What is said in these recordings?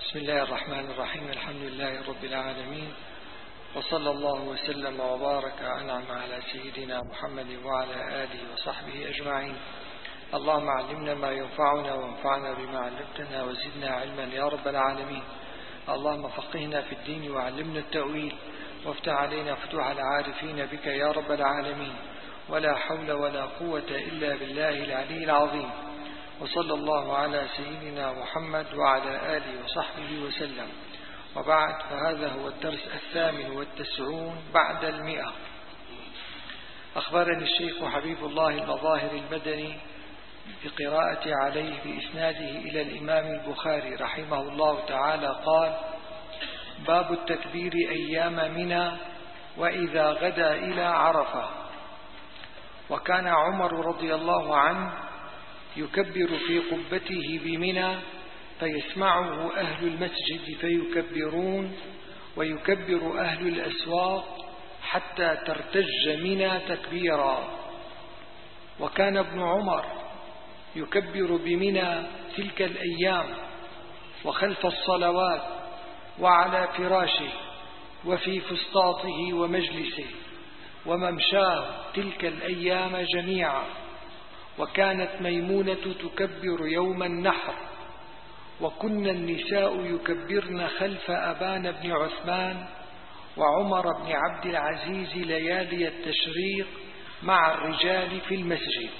بسم الله الرحمن الرحيم. الحمد لله رب العالمين، وصلى الله وسلم وبارك وأنعم على سيدنا محمد وعلى آله وصحبه أجمعين. اللهم علمنا ما ينفعنا وانفعنا بما علمتنا وزدنا علما يا رب العالمين. اللهم فقهنا في الدين وعلمنا التأويل، وافتح علينا فتوح العارفين بك يا رب العالمين. ولا حول ولا قوة إلا بالله العلي العظيم. وصلى الله على سيدنا محمد وعلى آله وصحبه وسلم. وبعد، فهذا هو الدرس 98 بعد 100. أخبرني الشيخ حبيب الله المظاهر المدني بقراءة عليه بإسناده إلى الإمام البخاري رحمه الله تعالى قال: باب التكبير أيام منى وإذا غدا إلى عرفة. وكان عمر رضي الله عنه يكبر في قبته بمنى، فيسمعه أهل المسجد فيكبرون، ويكبر أهل الأسواق حتى ترتج منى تكبيرا. وكان ابن عمر يكبر بمنى تلك الأيام وخلف الصلوات وعلى فراشه وفي فسطاطه ومجلسه وممشاه تلك الأيام جميعا. وكانت ميمونة تكبر يوم النحر، وكنا النساء يكبرن خلف أبان بن عثمان وعمر بن عبد العزيز ليالي التشريق مع الرجال في المسجد.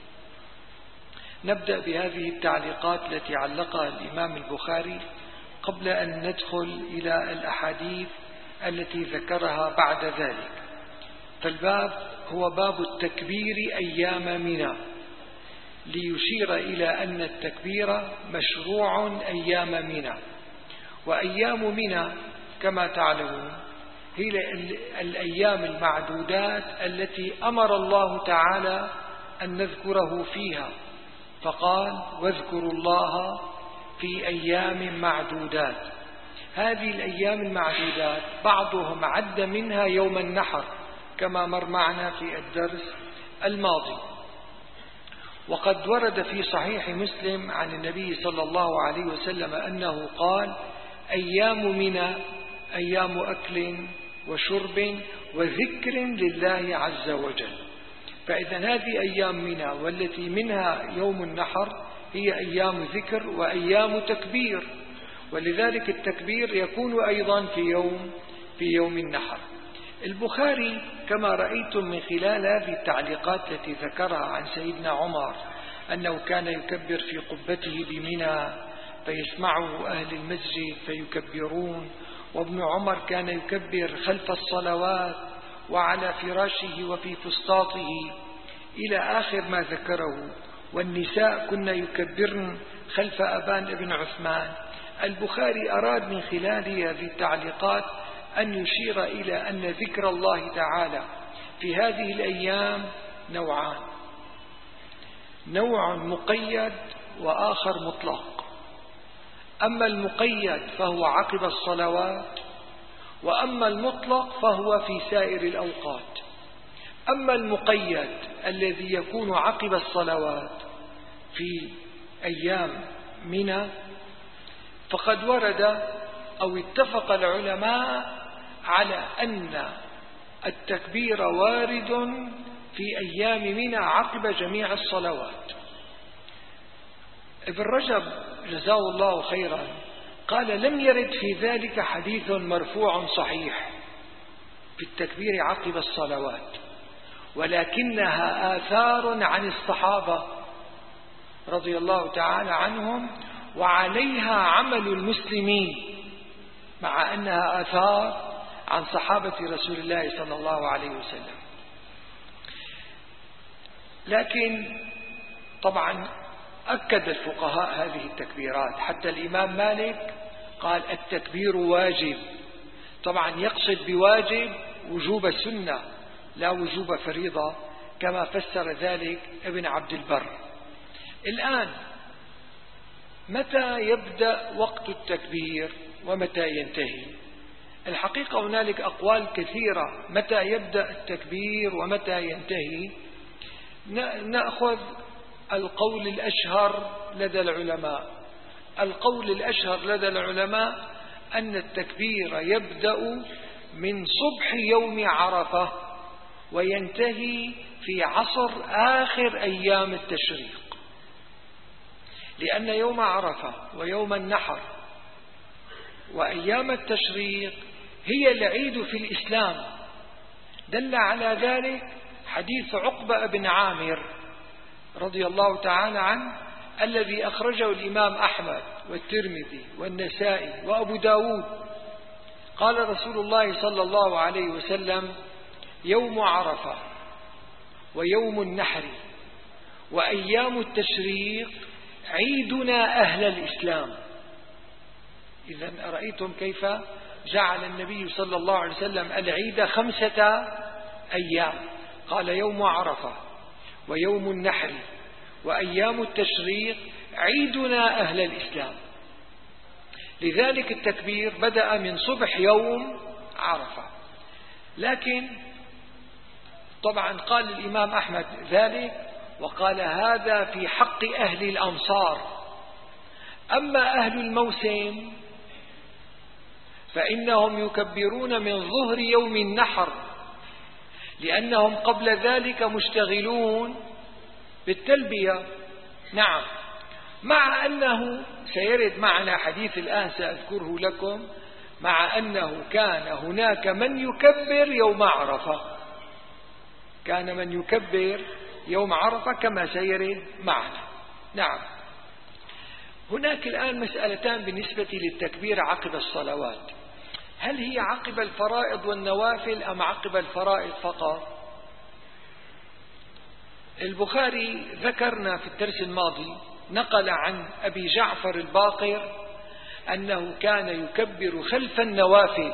نبدأ بهذه التعليقات التي علقها الإمام البخاري قبل أن ندخل إلى الأحاديث التي ذكرها بعد ذلك. فالباب هو باب التكبير أيام منى، ليشير إلى أن التكبير مشروع أيام منى. وأيام منى كما تعلمون هي الأيام المعدودات التي أمر الله تعالى أن نذكره فيها، فقال: واذكروا الله في أيام معدودات. هذه الأيام المعدودات بعضهم عد منها يوم النحر كما مر معنا في الدرس الماضي. وقد ورد في صحيح مسلم عن النبي صلى الله عليه وسلم أنه قال: أيام منى أيام أكل وشرب وذكر لله عز وجل. فإذا هذه أيام منى والتي منها يوم النحر هي أيام ذكر وأيام تكبير، ولذلك التكبير يكون أيضا في يوم النحر. البخاري كما رأيتم من خلال هذه التعليقات التي ذكرها عن سيدنا عمر أنه كان يكبر في قبته بمنى فيسمعه أهل المسجد فيكبرون، وابن عمر كان يكبر خلف الصلوات وعلى فراشه وفي فسطاطه إلى آخر ما ذكره، والنساء كن يكبرن خلف أبان بن عثمان. البخاري أراد من خلال هذه التعليقات أن يشير إلى أن ذكر الله تعالى في هذه الأيام نوعان: نوع مقيد وآخر مطلق. أما المقيد فهو عقب الصلوات، وأما المطلق فهو في سائر الأوقات. أما المقيد الذي يكون عقب الصلوات في أيام منى فقد ورد أو اتفق العلماء على أن التكبير وارد في أيام منى عقب جميع الصلوات. ابن رجب جزاه الله خيرا قال: لم يرد في ذلك حديث مرفوع صحيح في التكبير عقب الصلوات، ولكنها آثار عن الصحابة رضي الله تعالى عنهم، وعليها عمل المسلمين، مع أنها آثار عن صحابة رسول الله صلى الله عليه وسلم. لكن طبعا أكد الفقهاء هذه التكبيرات، حتى الإمام مالك قال: التكبير واجب. طبعا يقصد بواجب وجوب السنة لا وجوب فريضة، كما فسر ذلك ابن عبد البر. الآن متى يبدأ وقت التكبير ومتى ينتهي؟ الحقيقة هنالك أقوال كثيرة متى يبدأ التكبير ومتى ينتهي. نأخذ القول الأشهر لدى العلماء القول الأشهر لدى العلماء أن التكبير يبدأ من صبح يوم عرفة وينتهي في عصر آخر أيام التشريق، لأن يوم عرفة ويوم النحر وأيام التشريق هي العيد في الإسلام. دل على ذلك حديث عقبة بن عامر رضي الله تعالى عنه الذي أخرجه الإمام أحمد والترمذي والنسائي وأبو داود. قال رسول الله صلى الله عليه وسلم: يوم عرفة ويوم النحر وأيام التشريق عيدنا أهل الإسلام. إذن أرأيتم كيف جعل النبي صلى الله عليه وسلم العيد 5 أيام، قال يوم عرفة ويوم النحر وأيام التشريق عيدنا أهل الإسلام. لذلك التكبير بدأ من صبح يوم عرفة. لكن طبعا قال الإمام أحمد ذلك، وقال هذا في حق أهل الأمصار. أما أهل الموسم فإنهم يكبرون من ظهر يوم النحر، لأنهم قبل ذلك مشتغلون بالتلبية. نعم، مع أنه سيرد معنا حديث الآن سأذكره لكم، مع أنه كان هناك من يكبر يوم عرفة، كان من يكبر يوم عرفة كما سيرد معنا. نعم، هناك الآن مسألتان بالنسبة للتكبير عقب الصلوات: هل هي عقب الفرائض والنوافل أم عقب الفرائض فقط؟ البخاري ذكرنا في الدرس الماضي نقل عن أبي جعفر الباقر أنه كان يكبر خلف النوافل.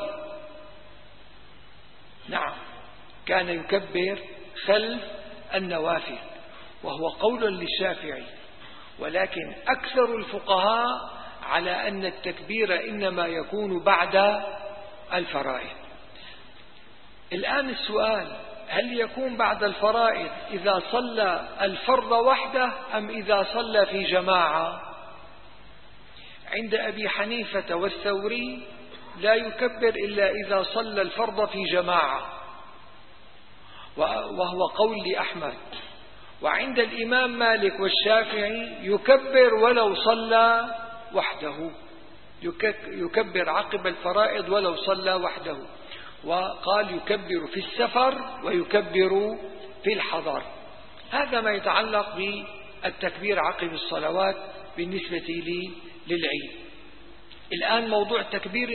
نعم، كان يكبر خلف النوافل، وهو قول للشافعي، ولكن أكثر الفقهاء على أن التكبير إنما يكون بعد الفرائض. الآن السؤال: هل يكون بعد الفرائض إذا صلى الفرض وحده أم إذا صلى في جماعة؟ عند أبي حنيفة والثوري لا يكبر إلا إذا صلى الفرض في جماعة، وهو قول لأحمد. وعند الإمام مالك والشافعي يكبر ولو صلى وحده، يكبر عقب الفرائض ولو صلى وحده. وقال يكبر في السفر ويكبر في الحضر. هذا ما يتعلق بالتكبير عقب الصلوات بالنسبة للعيد. الآن موضوع تكبير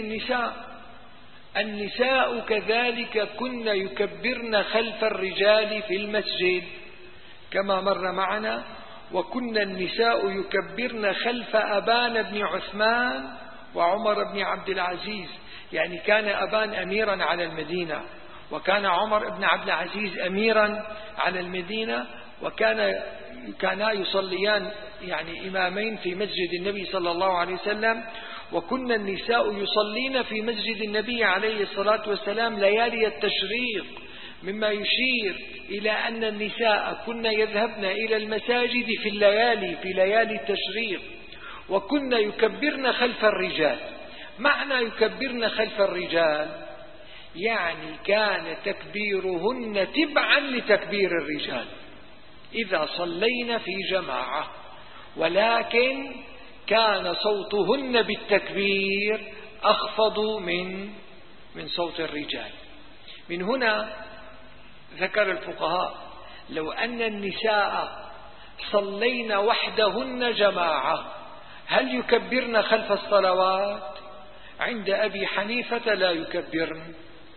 النساء كذلك كن يكبرن خلف الرجال في المسجد كما مر معنا، وكن النساء يكبرن خلف أبان بن عثمان وعمر بن عبد العزيز. يعني كان أبان أميرا على المدينة، وكان عمر بن عبد العزيز أميرا على المدينة، وكانا يصليان يعني إمامين في مسجد النبي صلى الله عليه وسلم. وكن النساء يصلين في مسجد النبي عليه الصلاة والسلام ليالي التشريق، مما يشير إلى أن النساء كن يذهبن إلى المساجد في ليالي التشريق، وكن يكبرن خلف الرجال. معنى يكبرن خلف الرجال يعني كان تكبيرهن تبعا لتكبير الرجال إذا صلينا في جماعة، ولكن كان صوتهن بالتكبير أخفض من صوت الرجال. من هنا ذكر الفقهاء لو أن النساء صلين وحدهن جماعة هل يكبرن خلف الصلوات؟ عند أبي حنيفة لا يكبرن.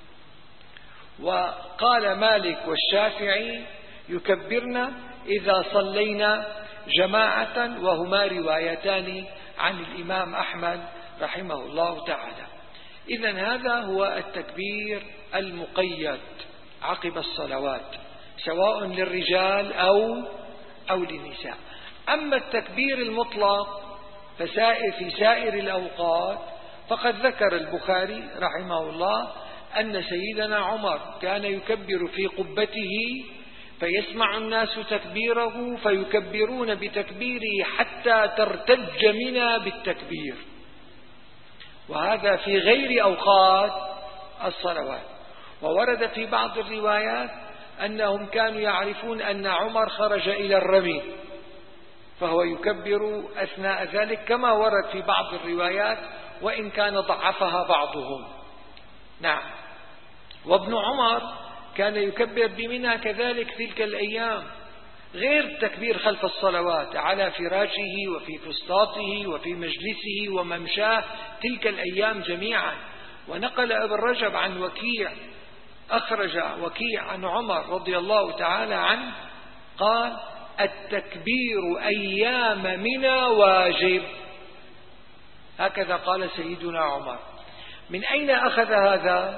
وقال مالك والشافعي يكبرن إذا صلينا جماعة، وهما روايتان عن الإمام أحمد رحمه الله تعالى. إذن هذا هو التكبير المقيد عقب الصلوات سواء للرجال أو للنساء. أما التكبير المطلق في سائر الأوقات فقد ذكر البخاري رحمه الله أن سيدنا عمر كان يكبر في قبته فيسمع الناس تكبيره فيكبرون بتكبيره حتى ترتج منا بالتكبير، وهذا في غير أوقات الصلوات. وورد في بعض الروايات أنهم كانوا يعرفون أن عمر خرج إلى الرمي فهو يكبر أثناء ذلك، كما ورد في بعض الروايات وإن كان ضعفها بعضهم. نعم. وابن عمر كان يكبر بمنى كذلك تلك الأيام، غير تكبير خلف الصلوات، على فراشه وفي فسطاطه وفي مجلسه وممشاه تلك الأيام جميعا. ونقل ابن رجب عن وكيع، أخرج وكيع عن عمر رضي الله تعالى عنه قال: التكبير أيام منى واجب. هكذا قال سيدنا عمر. من أين أخذ هذا؟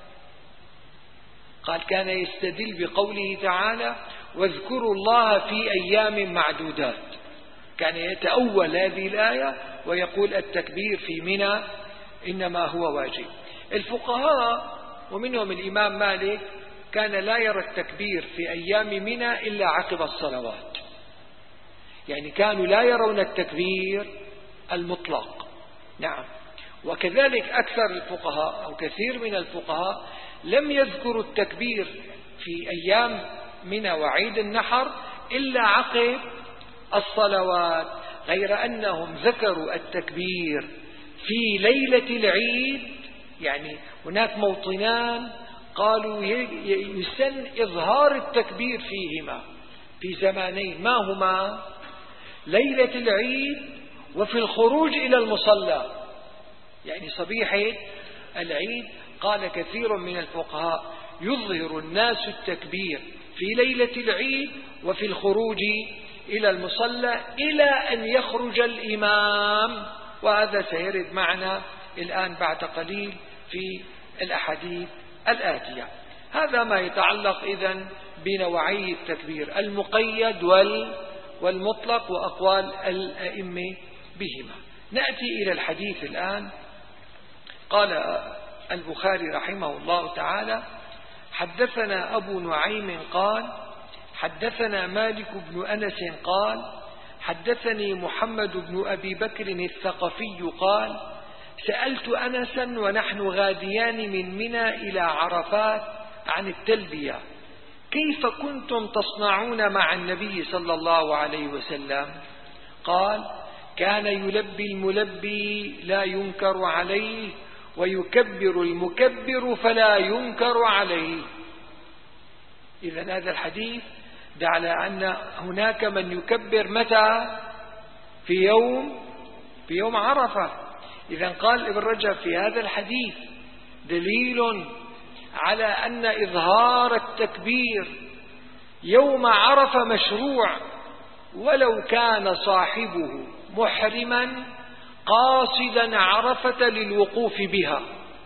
قال: كان يستدل بقوله تعالى: واذكروا الله في أيام معدودات. كان يتأول هذه الآية ويقول التكبير في منى إنما هو واجب. الفقهاء ومنهم الإمام مالك كان لا يرى التكبير في أيام منى إلا عقب الصلوات، يعني كانوا لا يرون التكبير المطلق. نعم. وكذلك أكثر الفقهاء أو كثير من الفقهاء لم يذكروا التكبير في أيام منى وعيد النحر إلا عقب الصلوات، غير أنهم ذكروا التكبير في ليلة العيد. يعني هناك موطنان قالوا يسن إظهار التكبير فيهما في زمانين، ما هما؟ ليلة العيد وفي الخروج إلى المصلى، يعني صبيحة العيد. قال كثير من الفقهاء يظهر الناس التكبير في ليلة العيد وفي الخروج إلى المصلى إلى أن يخرج الإمام، وهذا سيرد معنا الآن بعد قليل في الأحاديث الآتية. هذا ما يتعلق إذن بنوعي التكبير المقيد والمطلق وأقوال الأئمة بهما. نأتي إلى الحديث الآن. قال البخاري رحمه الله تعالى: حدثنا أبو نعيم قال: حدثنا مالك بن أنس قال: حدثني محمد بن أبي بكر الثقفي قال: سألت أنسا ونحن غاديان من منى إلى عرفات عن التلبية: كيف كنتم تصنعون مع النبي صلى الله عليه وسلم؟ قال: كان يلبي الملبي لا ينكر عليه، ويكبر المكبر فلا ينكر عليه. إذن هذا الحديث دل على أن هناك من يكبر متى؟ في يوم عرفة. إذن قال ابن رجب في هذا الحديث دليل على أن إظهار التكبير يوم عرفة مشروع، ولو كان صاحبه محرما قاصدا عرفة للوقوف بها.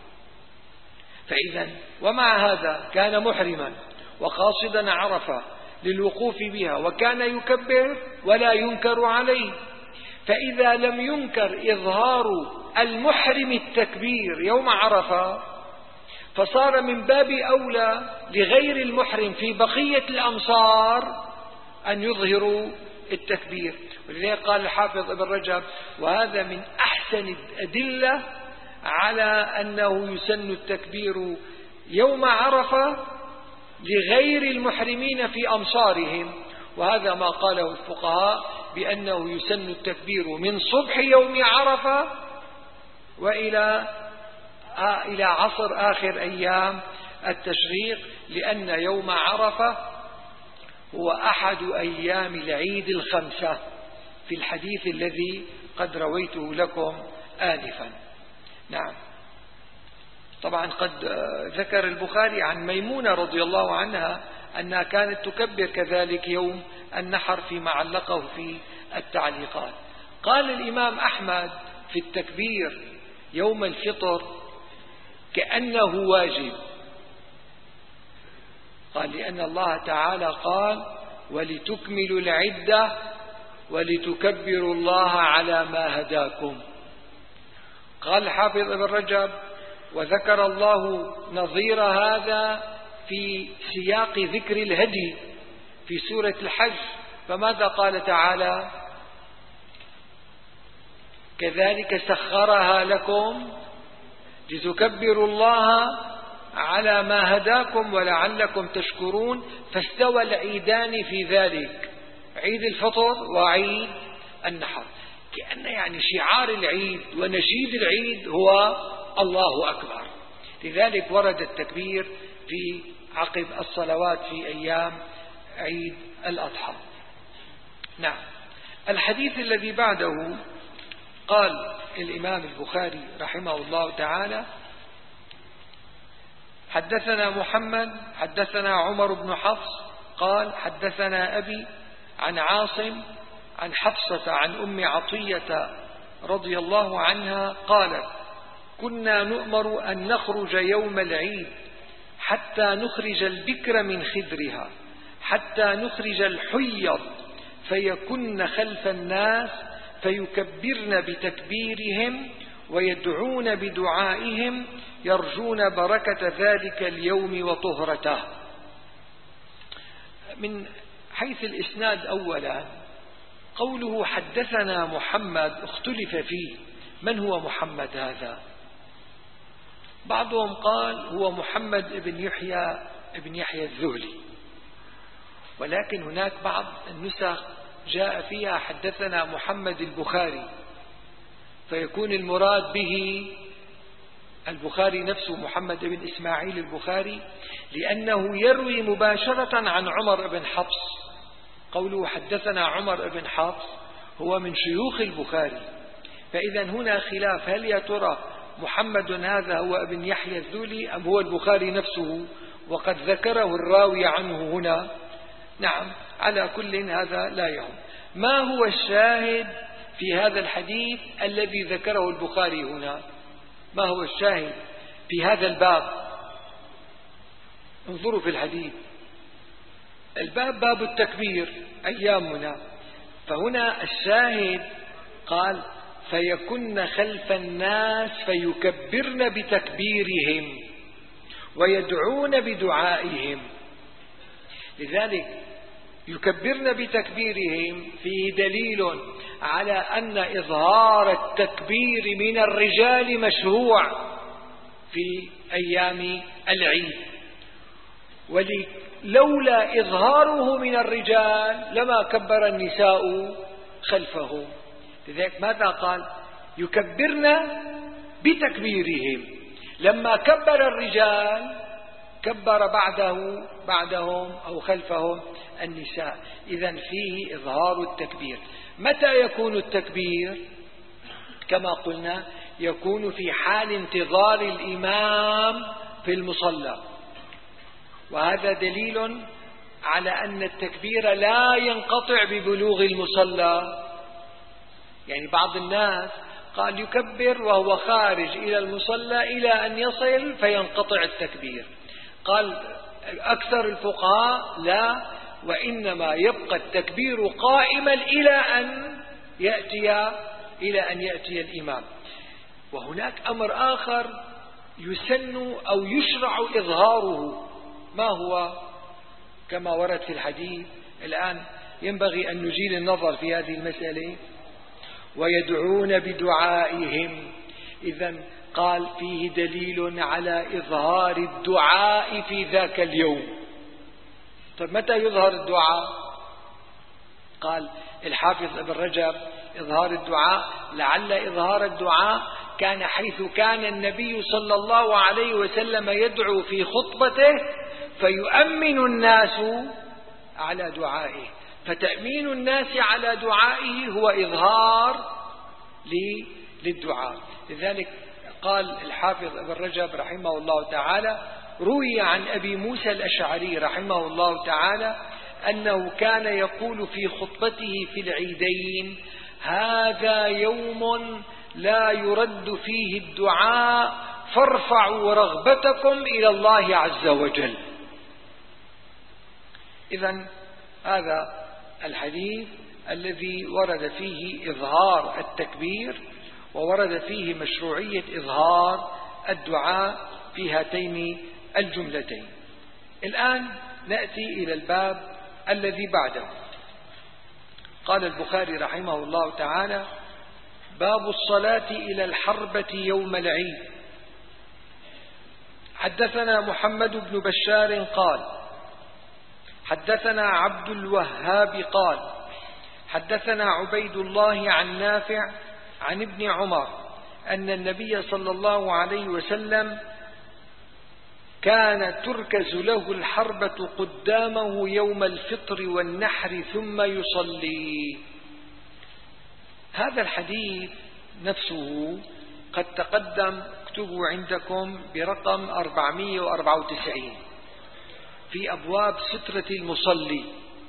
فإذا ومع هذا كان محرما وقاصدا عرفة للوقوف بها وكان يكبر ولا ينكر عليه. فإذا لم ينكر إظهار المحرم التكبير يوم عرفة، فصار من باب أولى لغير المحرم في بقية الأمصار أن يظهروا التكبير. ولذلك قال الحافظ ابن رجب: وهذا من أحسن الأدلة على أنه يسن التكبير يوم عرفة لغير المحرمين في أمصارهم. وهذا ما قاله الفقهاء بأنه يسن التكبير من صبح يوم عرفة وإلى عصر آخر أيام التشريق، لأن يوم عرفة هو أحد أيام العيد الخمسة في الحديث الذي قد رويته لكم آنفا. نعم. طبعا قد ذكر البخاري عن ميمونة رضي الله عنها أنها كانت تكبر كذلك يوم النحر فيما علقه في التعليقات. قال الإمام أحمد في التكبير يوم الفطر كأنه واجب. قال: لأن الله تعالى قال: ولتكملوا العدة ولتكبروا الله على ما هداكم. قال الحافظ ابن رجب: وذكر الله نظير هذا في سياق ذكر الهدي، في سورة الحج، فماذا قال تعالى؟ كذلك سخرها لكم لتكبروا الله على ما هداكم ولعلكم تشكرون. فاستوى العيدان في ذلك، عيد الفطر وعيد النحر، كأن يعني شعار العيد ونشيد العيد هو الله أكبر. لذلك ورد التكبير في عقب الصلوات في أيام عيد الأضحى. نعم. الحديث الذي بعده قال الإمام البخاري رحمه الله تعالى: حدثنا محمد حدثنا عمر بن حفص قال حدثنا أبي عن عاصم عن حفصة عن أم عطية رضي الله عنها قالت: كنا نؤمر أن نخرج يوم العيد حتى نخرج البكر من خدرها حتى نخرج الحيض فيكن خلف الناس فيكبرن بتكبيرهم ويدعون بدعائهم يرجون بركة ذلك اليوم وطهرته. من حيث الإسناد أولا، قوله حدثنا محمد اختلف فيه، من هو محمد هذا؟ بعضهم قال هو محمد بن يحيى الذهلي، ولكن هناك بعض النسخ جاء فيها حدثنا محمد البخاري، فيكون المراد به البخاري نفسه محمد بن إسماعيل البخاري، لأنه يروي مباشرة عن عمر بن حفص. قوله حدثنا عمر بن حفص هو من شيوخ البخاري، فإذا هنا خلاف، هل يا ترى محمد هذا هو ابن يحيى الذهلي أم هو البخاري نفسه وقد ذكره الراوي عنه هنا؟ نعم، على كل هذا لا يهم. ما هو الشاهد في هذا الحديث الذي ذكره البخاري هنا؟ ما هو الشاهد في هذا الباب؟ انظروا في الحديث، الباب باب التكبير أيامنا، فهنا الشاهد قال فيكن خلف الناس فيكبرن بتكبيرهم ويدعون بدعائهم. لذلك يكبرن بتكبيرهم فيه دليل على أن إظهار التكبير من الرجال مشروع في أيام العيد، ولولا إظهاره من الرجال لما كبر النساء خلفه. لذلك ماذا قال؟ يكبرن بتكبيرهم، لما كبر الرجال كبر بعدهم أو خلفهم النساء. إذن فيه إظهار التكبير. متى يكون التكبير؟ كما قلنا يكون في حال انتظار الإمام في المصلى، وهذا دليل على أن التكبير لا ينقطع ببلوغ المصلى. يعني بعض الناس قال يكبر وهو خارج إلى المصلى إلى أن يصل فينقطع التكبير. قال أكثر الفقهاء لا، وإنما يبقى التكبير قائما إلى أن يأتي الإمام. وهناك أمر آخر يسن أو يشرع إظهاره، ما هو؟ كما ورد في الحديث. الآن ينبغي أن نجيل النظر في هذه المسألة. ويدعون بدعائهم، إذن قال فيه دليل على إظهار الدعاء في ذاك اليوم. طيب متى يظهر الدعاء؟ قال الحافظ ابن رجب إظهار الدعاء لعل إظهار الدعاء كان حيث كان النبي صلى الله عليه وسلم يدعو في خطبته فيؤمن الناس على دعائه، فتأمين الناس على دعائه هو إظهار للدعاء. لذلك قال الحافظ ابن رجب رحمه الله تعالى: روي عن أبي موسى الأشعري رحمه الله تعالى أنه كان يقول في خطبته في العيدين: هذا يوم لا يرد فيه الدعاء فارفعوا رغبتكم إلى الله عز وجل. إذن هذا الحديث الذي ورد فيه إظهار التكبير وورد فيه مشروعية إظهار الدعاء في هاتين الجملتين. الآن نأتي إلى الباب الذي بعده. قال البخاري رحمه الله تعالى: باب الصلاة إلى الحربة يوم العيد. حدثنا محمد بن بشار قال حدثنا عبد الوهاب قال حدثنا عبيد الله عن نافع عن ابن عمر أن النبي صلى الله عليه وسلم كان تركز له الحربة قدامه يوم الفطر والنحر ثم يصلي. هذا الحديث نفسه قد تقدم، اكتبوا عندكم برقم 494 في أبواب سترة المصلي،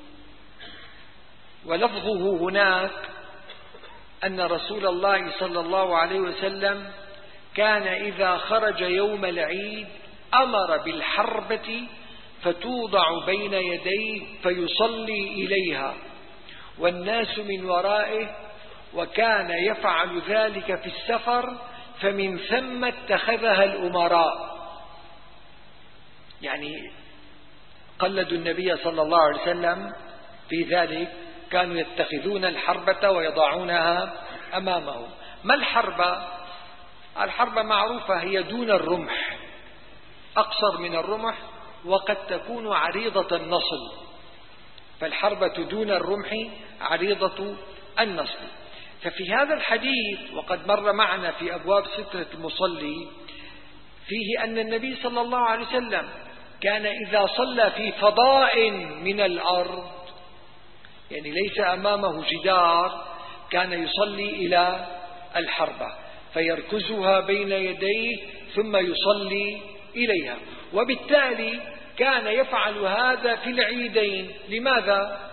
ولفظه هناك أن رسول الله صلى الله عليه وسلم كان إذا خرج يوم العيد أمر بالحربة فتوضع بين يديه فيصلي إليها والناس من ورائه، وكان يفعل ذلك في السفر فمن ثم اتخذها الأمراء. يعني قلدوا النبي صلى الله عليه وسلم في ذلك، كانوا يتخذون الحربة ويضعونها أمامهم. ما الحربة؟ الحربة معروفة، هي دون الرمح، أقصر من الرمح، وقد تكون عريضة النصل، فالحربة دون الرمح عريضة النصل. ففي هذا الحديث، وقد مر معنا في أبواب سترة المصلي، فيه أن النبي صلى الله عليه وسلم كان إذا صلى في فضاء من الأرض، يعني ليس أمامه جدار، كان يصلي إلى الحربة فيركزها بين يديه ثم يصلي إليها. وبالتالي كان يفعل هذا في العيدين. لماذا؟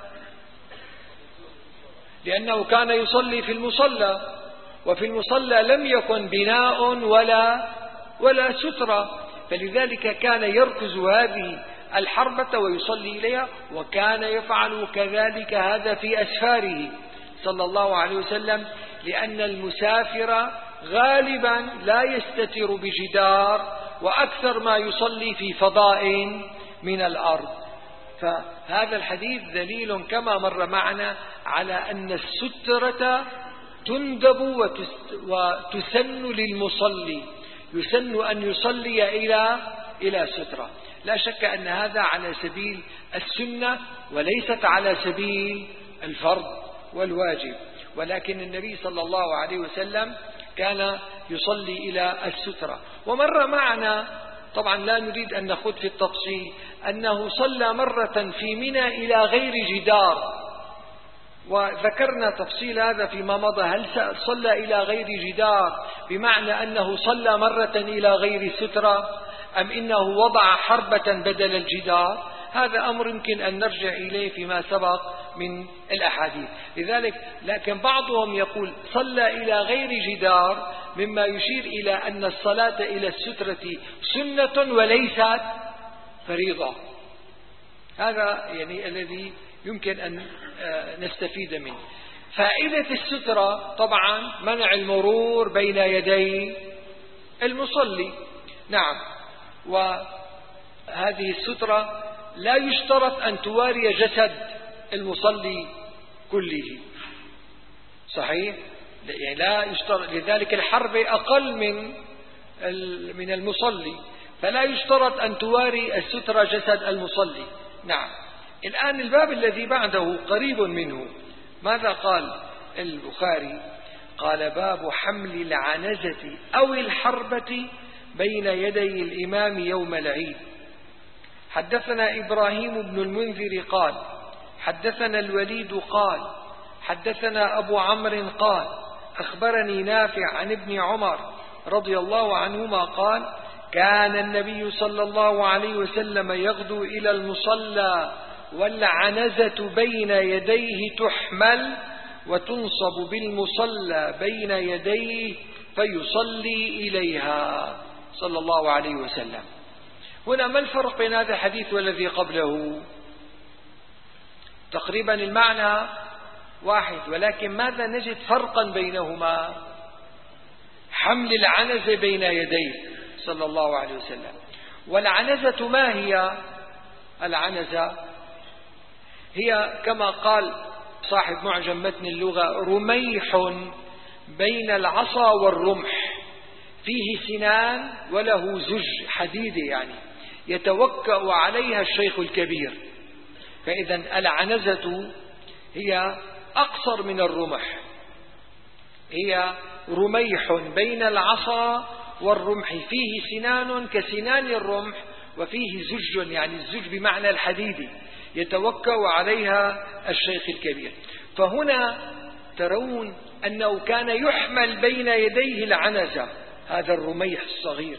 لأنه كان يصلي في المصلى، وفي المصلى لم يكن بناء ولا سترة، فلذلك كان يركز هذه الحربة ويصلي إليها. وكان يفعل كذلك هذا في أسفاره صلى الله عليه وسلم، لأن المسافر غالبا لا يستتر بجدار، وأكثر ما يصلي في فضاء من الأرض. فهذا الحديث دليل كما مر معنا على أن السترة تندب وتسن للمصلي، يسن أن يصلي إلى سترة. لا شك أن هذا على سبيل السنة وليست على سبيل الفرض والواجب، ولكن النبي صلى الله عليه وسلم كان يصلي إلى السترة. ومر معنا، طبعا لا نريد أن نخوض في التفصيل، أنه صلى مرة في منى إلى غير جدار، وذكرنا تفصيل هذا فيما مضى. هل صلى إلى غير جدار بمعنى أنه صلى مرة إلى غير سترة، أم إنه وضع حربة بدل الجدار؟ هذا أمر يمكن أن نرجع إليه فيما سبق من الأحاديث. لذلك لكن بعضهم يقول صلى إلى غير جدار، مما يشير إلى أن الصلاة إلى السترة سنة وليست فريضة. هذا يعني الذي يمكن أن نستفيد منه. فائدة السترة طبعا منع المرور بين يدي المصلي. نعم، وهذه السترة لا يشترط أن تواري جسد المصلي كله، صحيح؟ يعني لا يشترط، لذلك الحربة أقل من المصلي، فلا يشترط أن تواري السترة جسد المصلي. نعم. الآن الباب الذي بعده قريب منه. ماذا قال البخاري؟ قال: باب حمل العنزة أو الحربة بين يدي الإمام يوم العيد. حدثنا إبراهيم بن المنذر قال حدثنا الوليد قال حدثنا أبو عمرو قال أخبرني نافع عن ابن عمر رضي الله عنهما قال: كان النبي صلى الله عليه وسلم يغدو إلى المصلى والعنزة بين يديه تحمل وتنصب بالمصلى بين يديه فيصلي إليها صلى الله عليه وسلم. هنا ما الفرق بين هذا الحديث والذي قبله؟ تقريبا المعنى واحد، ولكن ماذا نجد فرقا بينهما؟ حمل العنزة بين يديه صلى الله عليه وسلم. والعنزة ما هي العنزة؟ هي كما قال صاحب معجم متن اللغة رميح بين العصا والرمح، فيه سنان وله زج حديدة، يعني يتوكأ عليها الشيخ الكبير. فإذا العنزة هي أقصر من الرمح، هي رميح بين العصا والرمح، فيه سنان كسنان الرمح وفيه زج، يعني الزج بمعنى الحديد، يتوكأ عليها الشيخ الكبير. فهنا ترون أنه كان يحمل بين يديه العنزة، هذا الرميح الصغير،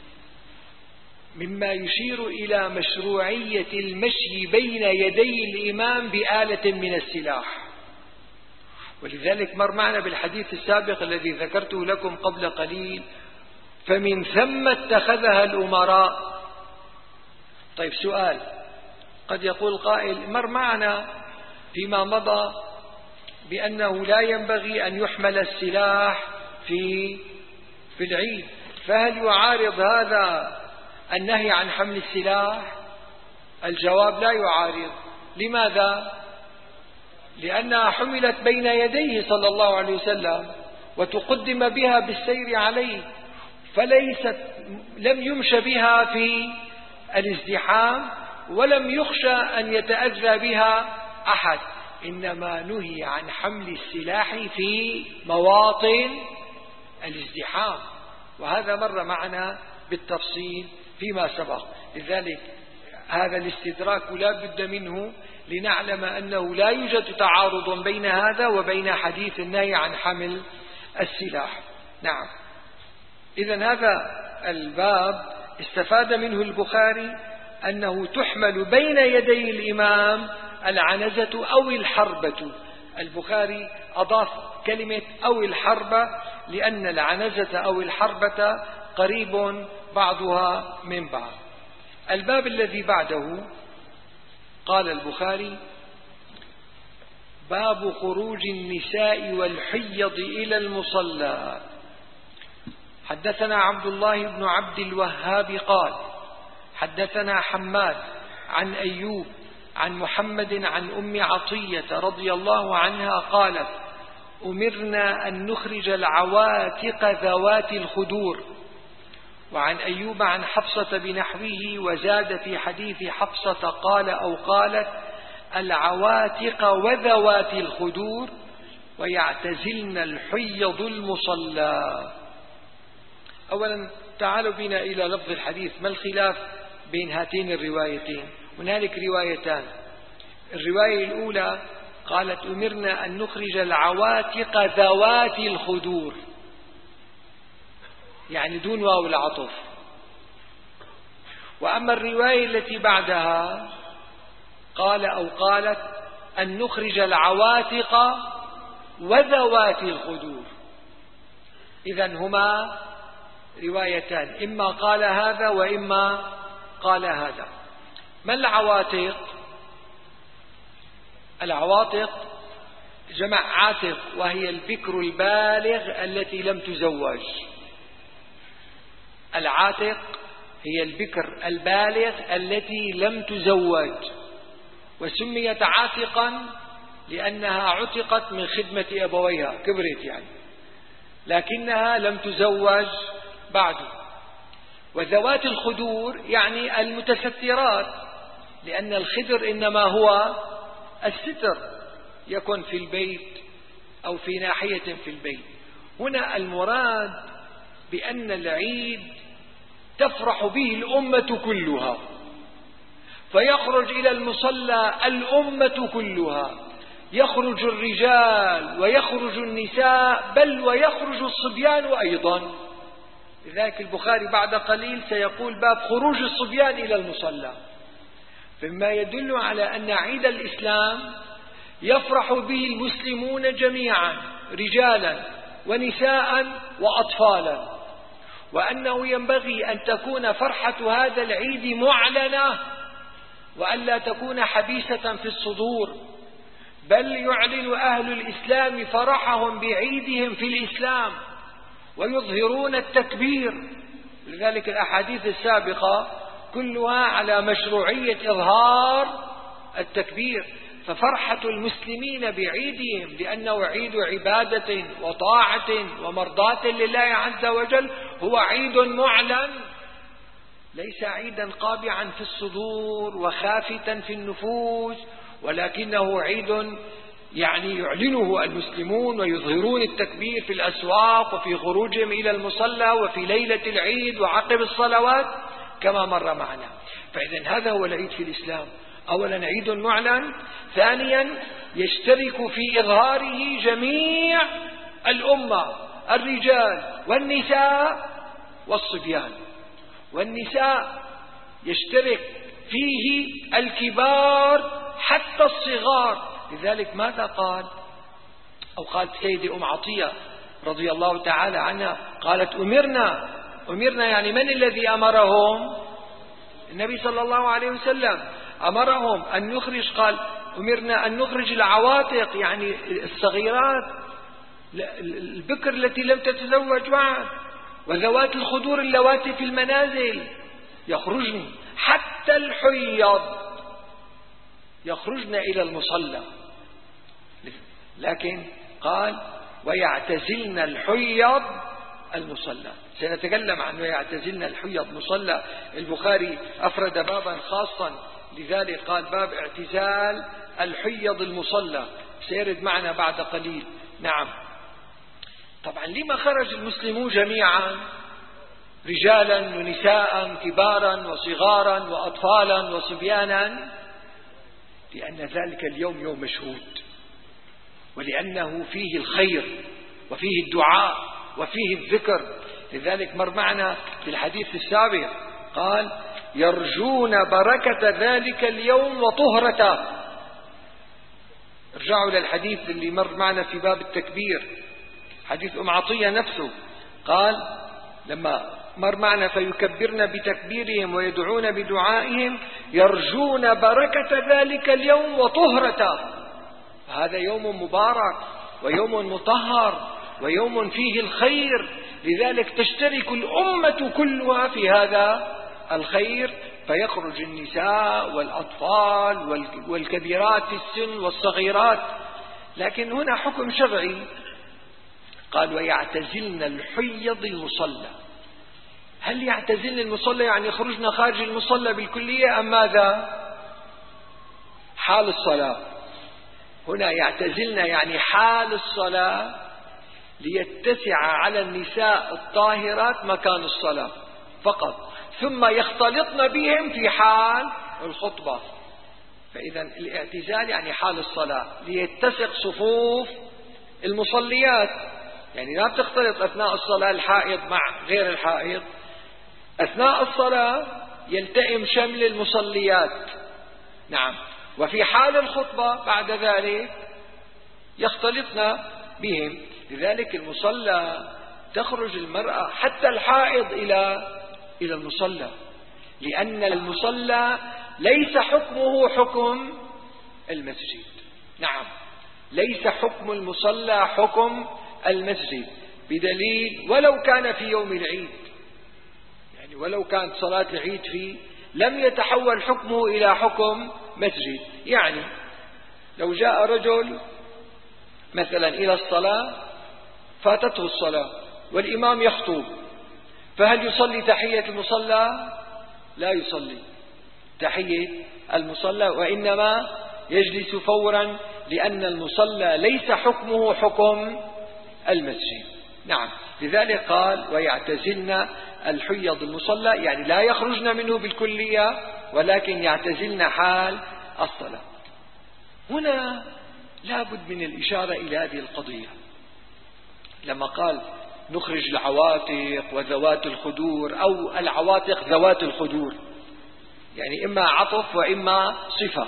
مما يشير إلى مشروعية المشي بين يدي الإمام بآلة من السلاح. ولذلك مر معنا بالحديث السابق الذي ذكرته لكم قبل قليل: فمن ثم اتخذها الأمراء. طيب سؤال، قد يقول قائل: مر معنا فيما مضى بأنه لا ينبغي أن يحمل السلاح في العيد، فهل يعارض هذا النهي عن حمل السلاح؟ الجواب: لا يعارض. لماذا؟ لأنها حملت بين يديه صلى الله عليه وسلم وتقدم بها بالسير عليه، لم يمش بها في الازدحام ولم يخشى أن يتأذى بها أحد، إنما نهي عن حمل السلاح في مواطن الازدحام، وهذا مر معنا بالتفصيل فيما سبق. لذلك هذا الاستدراك لا بد منه لنعلم أنه لا يوجد تعارض بين هذا وبين حديث النهي عن حمل السلاح. نعم، إذن هذا الباب استفاد منه البخاري أنه تحمل بين يدي الإمام العنزة أو الحربة. البخاري أضاف كلمة أو الحربة لأن العنزة أو الحربة قريب بعضها من بعض. الباب الذي بعده قال البخاري: باب خروج النساء والحيض إلى المصلى. حدثنا عبد الله بن عبد الوهاب قال: حدثنا حماد عن أيوب عن محمد عن أم عطية رضي الله عنها قالت: أمرنا أن نخرج العواتق ذوات الخدور. وعن أيوب عن حفصة بنحوه، وزاد في حديث حفصة قال أو قالت: العواتق وذوات الخدور ويعتزلن الحيض المصلى. أولا تعالوا بنا إلى لفظ الحديث، ما الخلاف بين هاتين الروايتين؟ هنالك روايتان. الرواية الأولى قالت: أمرنا أن نخرج العواتق ذوات الخدور، يعني دون واو العطف. وأما الرواية التي بعدها قال أو قالت أن نخرج العواتق وذوات الخدور. إذن هما روايتان، إما قال هذا وإما قال هذا. ما العواتق؟ العواتق جمع عاتق، وهي البكر البالغ التي لم تزوج. العاتق هي البكر البالغ التي لم تزوج، وسميت عاتقا لأنها عتقت من خدمة أبويها، كبرت يعني، لكنها لم تزوج بعد. وذوات الخدور يعني المتسترات، لأن الخدر إنما هو الستر، يكن في البيت أو في ناحية في البيت. هنا المراد بأن العيد تفرح به الأمة كلها، فيخرج إلى المصلى الأمة كلها، يخرج الرجال ويخرج النساء، بل ويخرج الصبيان أيضا. لذلك البخاري بعد قليل سيقول: باب خروج الصبيان إلى المصلى، مما يدل على أن عيد الإسلام يفرح به المسلمون جميعا، رجالا ونساء وأطفالا، وأنه ينبغي أن تكون فرحة هذا العيد معلنة وألا تكون حبيسة في الصدور، بل يعلن أهل الإسلام فرحهم بعيدهم في الإسلام ويظهرون التكبير. لذلك الأحاديث السابقة كلها على مشروعية إظهار التكبير. ففرحة المسلمين بعيدهم لأنه عيد عبادة وطاعة ومرضاة لله عز وجل هو عيد معلن، ليس عيدا قابعا في الصدور وخافتا في النفوس، ولكنه عيد يعني يعلنه المسلمون ويظهرون التكبير في الأسواق وفي خروجهم إلى المصلى وفي ليلة العيد وعقب الصلوات كما مر معنا. فإذا هذا هو العيد في الإسلام، أولا عيد معلن، ثانيا يشترك في إظهاره جميع الأمة، الرجال والنساء والصبيان، والنساء يشترك فيه الكبار حتى الصغار. لذلك ماذا قال؟ أو قالت سيدة أم عطية رضي الله تعالى عنها، قالت أمرنا يعني من الذي أمرهم؟ النبي صلى الله عليه وسلم أمرهم أن نخرج، قال أمرنا أن نخرج العواتق يعني الصغيرات، البكر التي لم تتزوج بعد، وذوات الخدور اللواتي في المنازل يخرجن، حتى الحيض يخرجن إلى المصلى. لكن قال ويعتزلن الحيض المصلى، سنتكلم عنه يعتزلن الحيض مصلى. البخاري أفرد بابا خاصا لذلك، قال باب اعتزال الحيض المصلى، سيرد معنا بعد قليل. نعم، طبعا لما خرج المسلمون جميعا رجالا ونساء كبارا وصغارا وأطفالا وصبيانا؟ لأن ذلك اليوم يوم مشهود، ولأنه فيه الخير وفيه الدعاء وفيه الذكر. لذلك مر معنا في الحديث السابق قال يرجون بركة ذلك اليوم وطهرته. ارجعوا للحديث اللي مر معنا في باب التكبير، حديث أم عطية نفسه، قال لما مر معنا فيكبرن بتكبيرهم ويدعون بدعائهم يرجون بركة ذلك اليوم وطهرته. هذا يوم مبارك ويوم مطهر ويوم فيه الخير، لذلك تشترك الأمة كلها في هذا الخير، فيخرج النساء والأطفال والكبيرات في السن والصغيرات. لكن هنا حكم شرعي، قال ويعتزلن الحيض المصلى. هل يعتزلن المصلى يعني يخرجن خارج المصلى بالكلية أم ماذا؟ حال الصلاة. هنا يعتزلن يعني حال الصلاة، ليتسع على النساء الطاهرات مكان الصلاة فقط، ثم يختلطن بهم في حال الخطبة. فإذا الاعتزال يعني حال الصلاة، ليتسق صفوف المصليات، يعني لا تختلط أثناء الصلاة الحائض مع غير الحائض، أثناء الصلاة يلتئم شمل المصليات. نعم، وفي حال الخطبة بعد ذلك يختلطن بهم. لذلك المصلى تخرج المرأة حتى الحائض إلى المصلى، لأن المصلى ليس حكمه حكم المسجد. نعم، ليس حكم المصلى حكم المسجد، بدليل ولو كان في يوم العيد، يعني ولو كانت صلاة العيد فيه لم يتحول حكمه إلى حكم مسجد. يعني لو جاء رجل مثلا إلى الصلاة فاتته الصلاة والإمام يخطب، فهل يصلي تحية المصلى؟ لا يصلي تحية المصلى، وإنما يجلس فورا، لأن المصلى ليس حكمه حكم المسجد. نعم، لذلك قال ويعتزلن الحيض المصلى، يعني لا يخرجن منه بالكلية، ولكن يعتزلن حال الصلاة. هنا لابد من الإشارة إلى هذه القضية، لما قال نخرج العواتق وذوات الخدور، أو العواتق ذوات الخدور، يعني إما عطف وإما صفة،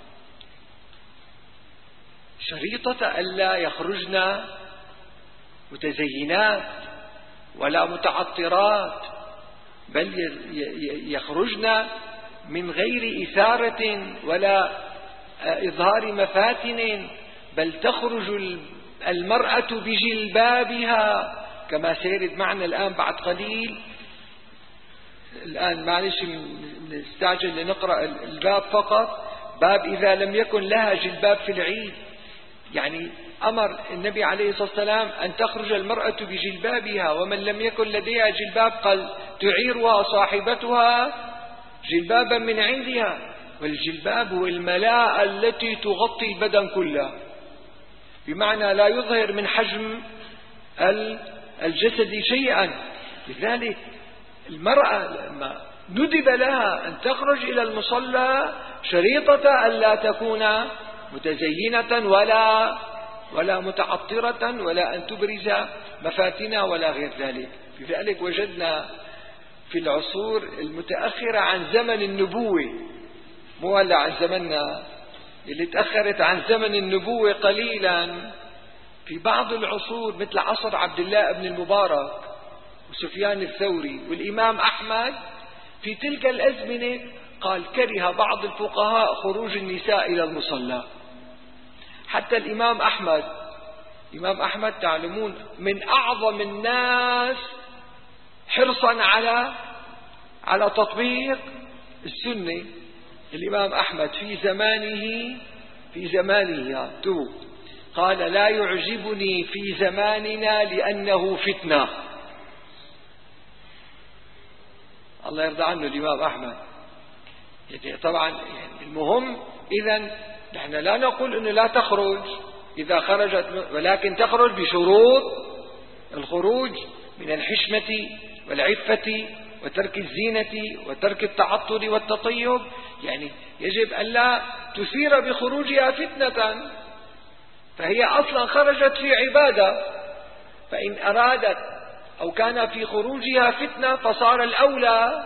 شريطة ألا يخرجن متزينات ولا متعطرات، بل يخرجن من غير إثارة ولا إظهار مفاتن، بل تخرج المرأة بجلبابها كما سيرد معنا الآن بعد قليل. الآن معلش نستعجل لنقرأ الباب فقط. باب إذا لم يكن لها جلباب في العيد، يعني أمر النبي عليه الصلاة والسلام أن تخرج المرأة بجلبابها، ومن لم يكن لديها جلباب قال تعيرها صاحبتها جلبابا من عندها. والجلباب هو الملاءة التي تغطي البدن كله، بمعنى لا يظهر من حجم الجسد شيئا. لذلك المرأة لما ندب لها أن تخرج إلى المصلى شريطة ألا تكون متزينة ولا متعطرة ولا أن تبرز مفاتنها ولا غير ذلك. لذلك وجدنا في العصور المتأخرة عن زمن النبوة، مو هلا عن زمننا اللي تأخرت عن زمن النبوة قليلا، في بعض العصور مثل عصر عبد الله بن المبارك وسفيان الثوري والإمام أحمد، في تلك الأزمنة قال كره بعض الفقهاء خروج النساء إلى المصلى. حتى الإمام أحمد تعلمون من أعظم الناس حرصا على تطبيق السنة. الإمام أحمد في زمانه قال لا يعجبني في زماننا لأنه فتنة. الله يرضى عنه الإمام أحمد. طبعا المهم إذن نحن لا نقول أنه لا تخرج إذا خرجت، ولكن تخرج بشروط الخروج من الحشمة والعفة وترك الزينة وترك التعطر والتطيب. يعني يجب أن لا تثير بخروجها فتنة، فهي أصلا خرجت في عبادة، فإن أرادت أو كان في خروجها فتنة فصار الأولى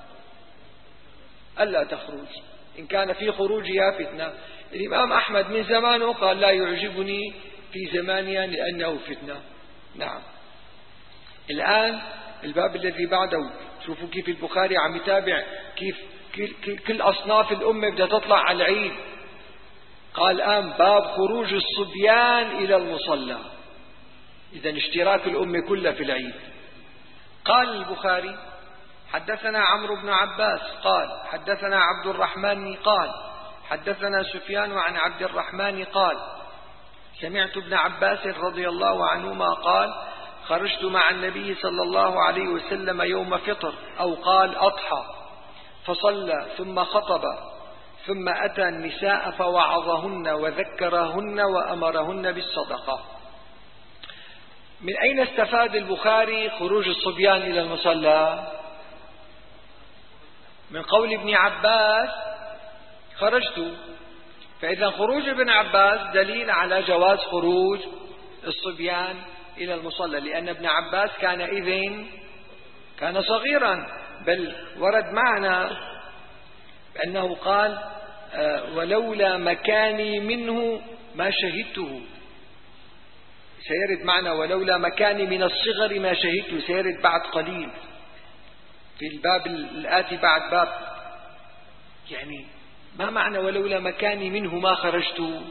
ألا تخرج إن كان في خروجها فتنة. الإمام أحمد من زمانه قال لا يعجبني في زمانها لأنه فتنة. نعم. الآن الباب الذي بعده، شوفوا كيف البخاري عم يتابع كيف كل أصناف الأمة بدها تطلع على العيد. قال الآن باب خروج الصبيان إلى المصلى، إذن اشتراك الأمة كلها في العيد. قال البخاري حدثنا عمرو بن عباس قال حدثنا عبد الرحمن قال حدثنا سفيان عن عبد الرحمن قال سمعت ابن عباس رضي الله عنهما قال خرجت مع النبي صلى الله عليه وسلم يوم فطر أو قال أضحى، فصلى ثم خطب ثم أتى النساء فوعظهن وذكرهن وأمرهن بالصدقة. من أين استفاد البخاري خروج الصبيان إلى المصلى؟ من قول ابن عباس خرجت، فإذا خروج ابن عباس دليل على جواز خروج الصبيان إلى المصلى، لأن ابن عباس كان صغيرا، بل ورد معنا أنه قال ولولا مكاني منه ما شهدته. سيرد معنا ولولا مكاني من الصغر ما شهدته، سيرد بعد قليل في الباب الآتي بعد باب. يعني ما معنى ولولا مكاني منه ما خرجت؟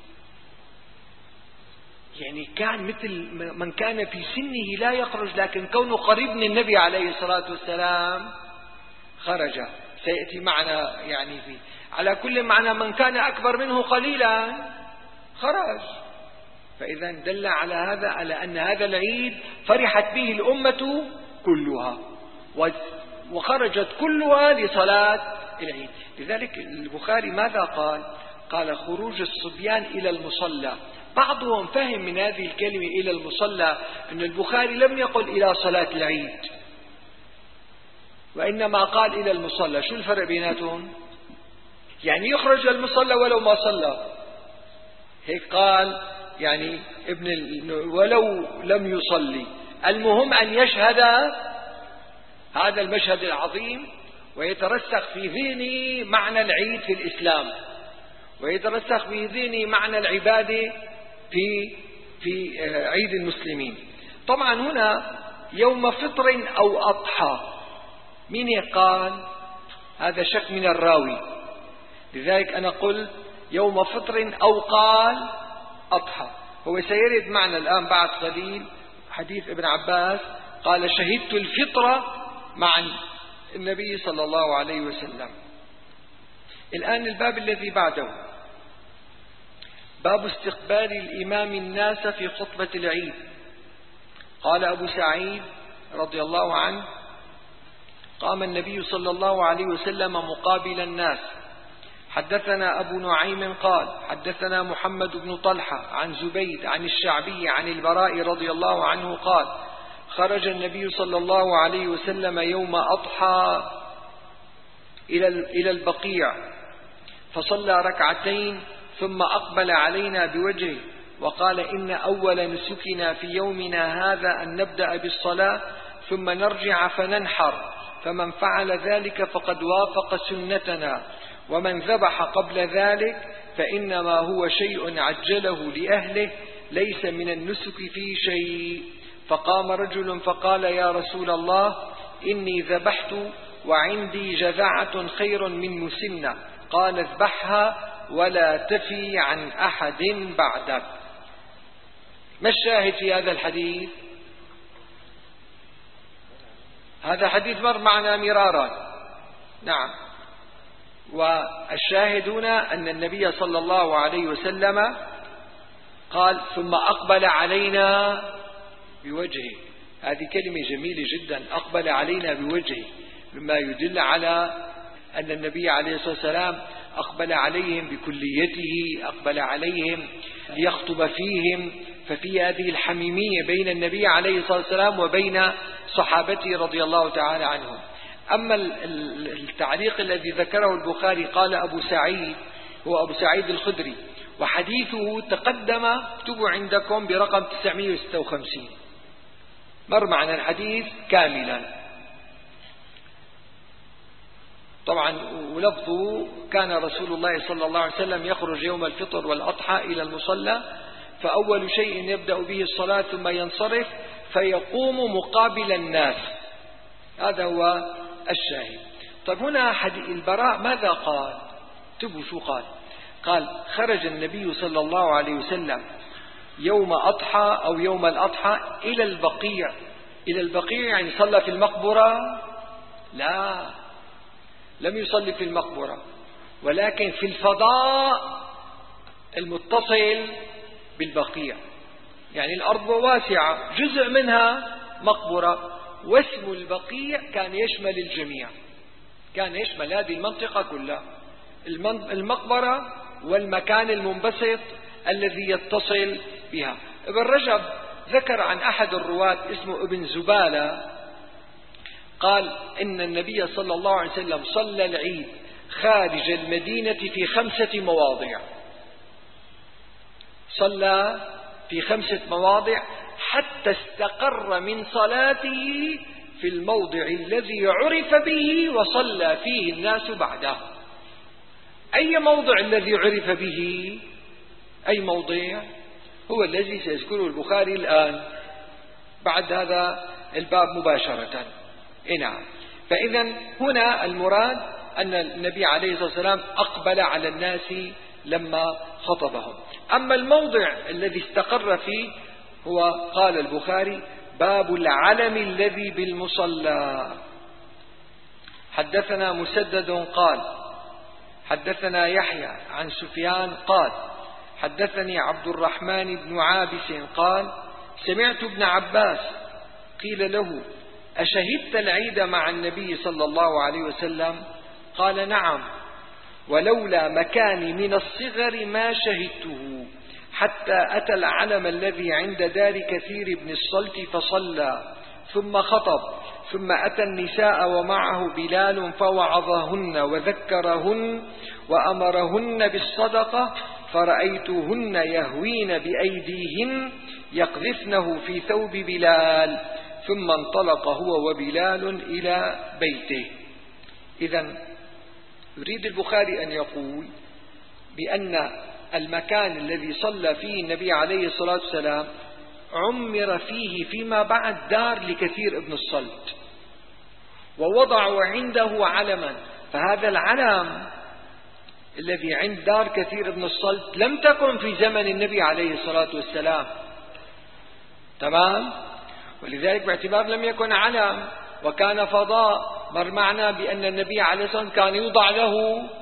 يعني كان مثل من كان في سنه لا يخرج، لكن كونه قريب من النبي عليه الصلاة والسلام خرج. سيأتي معنا يعني فيه. على كل معنى من كان أكبر منه قليلا خرج. فإذا دل على هذا على أن هذا العيد فرحت به الأمة كلها وخرجت كلها لصلاة العيد. لذلك البخاري ماذا قال؟ قال خروج الصبيان إلى المصلى. بعضهم فهم من هذه الكلمة إلى المصلى أن البخاري لم يقل إلى صلاة العيد، وإنما قال إلى المصلى. شو الفرق بيناتهم؟ يعني يخرج المصلى ولو ما صلى، هيك قال يعني ولو لم يصلي، المهم أن يشهد هذا المشهد العظيم ويترسخ في ذهنه معنى العيد في الإسلام، ويترسخ في ذهنه معنى العبادة في عيد المسلمين. طبعا هنا يوم فطر أو أضحى، مين قال؟ هذا شك من الراوي، لذلك أنا قلت يوم فطر أو قال أضحى. هو سيرد معنا الآن بعد قليل حديث ابن عباس قال شهدت الفطرة مع النبي صلى الله عليه وسلم. الآن الباب الذي بعده باب استقبال الإمام الناس في خطبة العيد. قال أبو سعيد رضي الله عنه: قام النبي صلى الله عليه وسلم مقابل الناس. حدثنا أبو نعيم قال: حدثنا محمد بن طلحة عن زبيد عن الشعبي عن البراء رضي الله عنه قال: خرج النبي صلى الله عليه وسلم يوم أضحى إلى البقيع فصلى ركعتين ثم أقبل علينا بوجهه وقال: إن أول نسكنا في يومنا هذا أن نبدأ بالصلاة ثم نرجع فننحر، فمن فعل ذلك فقد وافق سنتنا، ومن ذبح قبل ذلك فإنما هو شيء عجله لأهله ليس من النسك فيه شيء. فقام رجل فقال: يا رسول الله، إني ذبحت وعندي جذعة خير من مسنة. قال: اذبحها ولا تفي عن أحد بعدك. ما الشاهد في هذا الحديث؟ هذا حديث مر معنا مرارا. نعم. والشاهد هنا أن النبي صلى الله عليه وسلم قال: ثم أقبل علينا بوجهه. هذه كلمة جميلة جدا، أقبل علينا بوجهه، مما يدل على أن النبي عليه الصلاة والسلام أقبل عليهم بكليته، أقبل عليهم ليخطب فيهم. ففي هذه الحميمية بين النبي عليه الصلاة والسلام وبين صحابته رضي الله تعالى عنهم. أما التعليق الذي ذكره البخاري قال أبو سعيد، هو أبو سعيد الخدري، وحديثه تقدم، اكتبوا عندكم برقم 956، مر معنا الحديث كاملا. طبعا ولفظه: كان رسول الله صلى الله عليه وسلم يخرج يوم الفطر والأضحى إلى المصلى فأول شيء يبدأ به الصلاة ثم ينصرف فيقوم مقابل الناس. هذا هو الشاهد. طيب هنا البراء ماذا قال؟ اكتبوا شو قال. قال: خرج النبي صلى الله عليه وسلم يوم أضحى أو يوم الأضحى إلى البقيع. إلى البقيع يعني صلى في المقبرة؟ لا، لم يصلي في المقبرة، ولكن في الفضاء المتصل بالبقيع. يعني الأرض واسعة، جزء منها مقبرة، واسم البقيع كان يشمل الجميع، كان يشمل هذه المنطقة كلها، المقبرة والمكان المنبسط الذي يتصل بها. ابن رجب ذكر عن أحد الرواة اسمه ابن زبالة قال: إن النبي صلى الله عليه وسلم صلى العيد خارج المدينة في 5 مواضع. صلى في 5 مواضع حتى استقر من صلاته في الموضع الذي عرف به وصلى فيه الناس بعده. أي موضع الذي عرف به؟ أي موضع؟ هو الذي سيذكره البخاري الآن بعد هذا الباب مباشرة. نعم. فإذا هنا المراد أن النبي عليه الصلاة والسلام أقبل على الناس لما خطبهم. أما الموضع الذي استقر فيه هو قال البخاري: باب العلم الذي بالمصلى. حدثنا مسدد قال: حدثنا يحيى عن سفيان قال: حدثني عبد الرحمن بن عابس قال: سمعت ابن عباس قيل له: أشهدت العيد مع النبي صلى الله عليه وسلم؟ قال: نعم، ولولا مكاني من الصغر ما شهدته، حتى أتى العلم الذي عند دار كثير بن الصلت فصلى ثم خطب، ثم أتى النساء ومعه بلال فوعظهن وذكرهن وأمرهن بالصدقة، فرأيتهن يهوين بأيديهن يقذفنه في ثوب بلال، ثم انطلق هو وبلال إلى بيته. إذن يريد البخاري أن يقول بأن المكان الذي صلى فيه النبي عليه الصلاة والسلام عمر فيه فيما بعد دار لكثير ابن الصلت، ووضعوا عنده علما، فهذا العلم الذي عند دار كثير ابن الصلت لم تكن في زمن النبي عليه الصلاة والسلام. تمام؟ ولذلك باعتبار لم يكن علم وكان فضاء، مر معنا بأن النبي عليه الصلاة والسلام كان يوضع له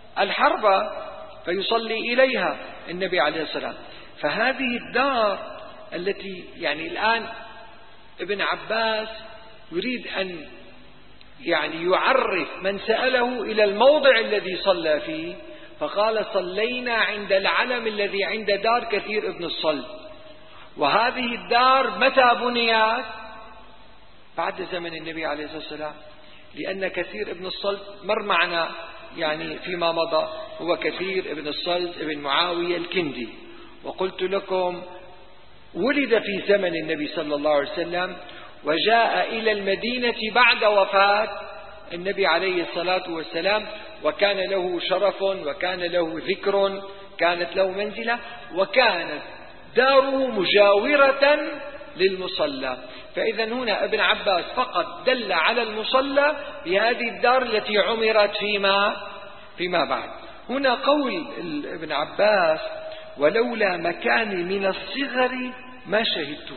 الحرب فيصلي إليها النبي عليه السلام. فهذه الدار التي يعني الآن ابن عباس يريد أن يعني يعرف من سأله إلى الموضع الذي صلى فيه، فقال صلينا عند العلم الذي عند دار كثير ابن الصلت. وهذه الدار متى بنيت؟ بعد زمن النبي عليه الصلاة والسلام، لأن كثير ابن الصلت مر معنا يعني فيما مضى، هو كثير ابن الصلت ابن معاوية الكندي. وقلت لكم ولد في زمن النبي صلى الله عليه وسلم، وجاء إلى المدينة بعد وفاة النبي عليه الصلاة والسلام، وكان له شرف وكان له ذكر، كانت له منزلة، وكانت داره مجاورة للمصلى. فإذا هنا ابن عباس فقط دل على المصلى بهذه الدار التي عمرت فيما بعد. هنا قول ابن عباس ولولا مكاني من الصغر ما شهدته.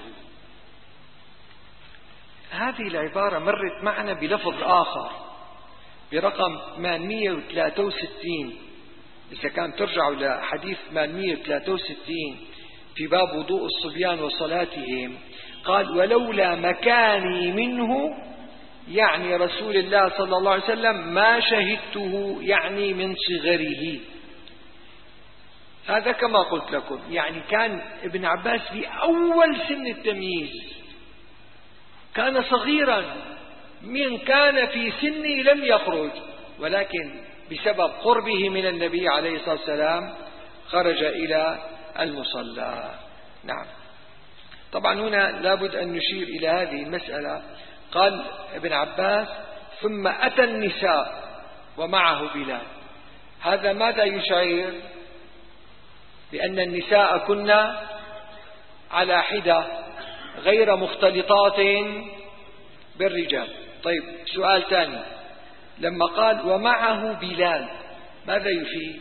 هذه العبارة مرت معنا بلفظ آخر برقم 863، إذا كان ترجعوا لحديث 863 في باب وضوء الصبيان وصلاتهم، قال ولولا مكاني منه، يعني رسول الله صلى الله عليه وسلم، ما شهدته، يعني من صغره. هذا كما قلت لكم، يعني كان ابن عباس في أول سن التمييز، كان صغيرا، من كان في سنه لم يخرج، ولكن بسبب قربه من النبي عليه الصلاة والسلام خرج إلى المصلى. نعم. طبعا هنا لابد أن نشير إلى هذه المسألة. قال ابن عباس ثم أتى النساء ومعه بلال. هذا ماذا يشعر؟ بأن النساء كنا على حدة غير مختلطات بالرجال. طيب سؤال ثاني، لما قال ومعه بلال ماذا يفيد؟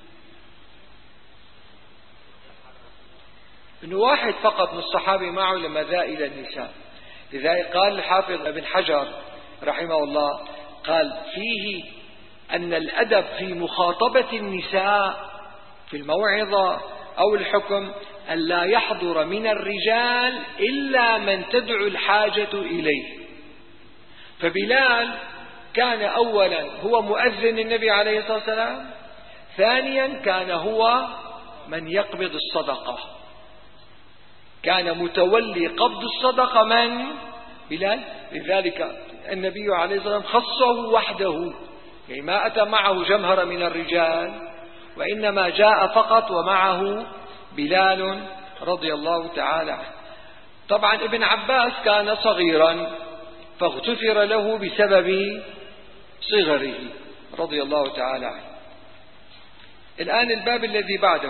إنه واحد فقط من الصحابة معه لما ذا إلى النساء. لذلك قال الحافظ ابن حجر رحمه الله، قال فيه أن الأدب في مخاطبة النساء في الموعظة أو الحكم أن لا يحضر من الرجال إلا من تدعو الحاجة إليه. فبلال كان أولا هو مؤذن النبي عليه الصلاة والسلام، ثانيا كان هو من يقبض الصدقة، كان متولي قبض الصدقة من؟ بلال. لذلك النبي عليه الصلاة والسلام خصه وحده، يعني ما أتى معه جمهرة من الرجال، وإنما جاء فقط ومعه بلال رضي الله تعالى عنه. طبعا ابن عباس كان صغيرا فاغتفر له بسبب صغره رضي الله تعالى عنه. الآن الباب الذي بعده،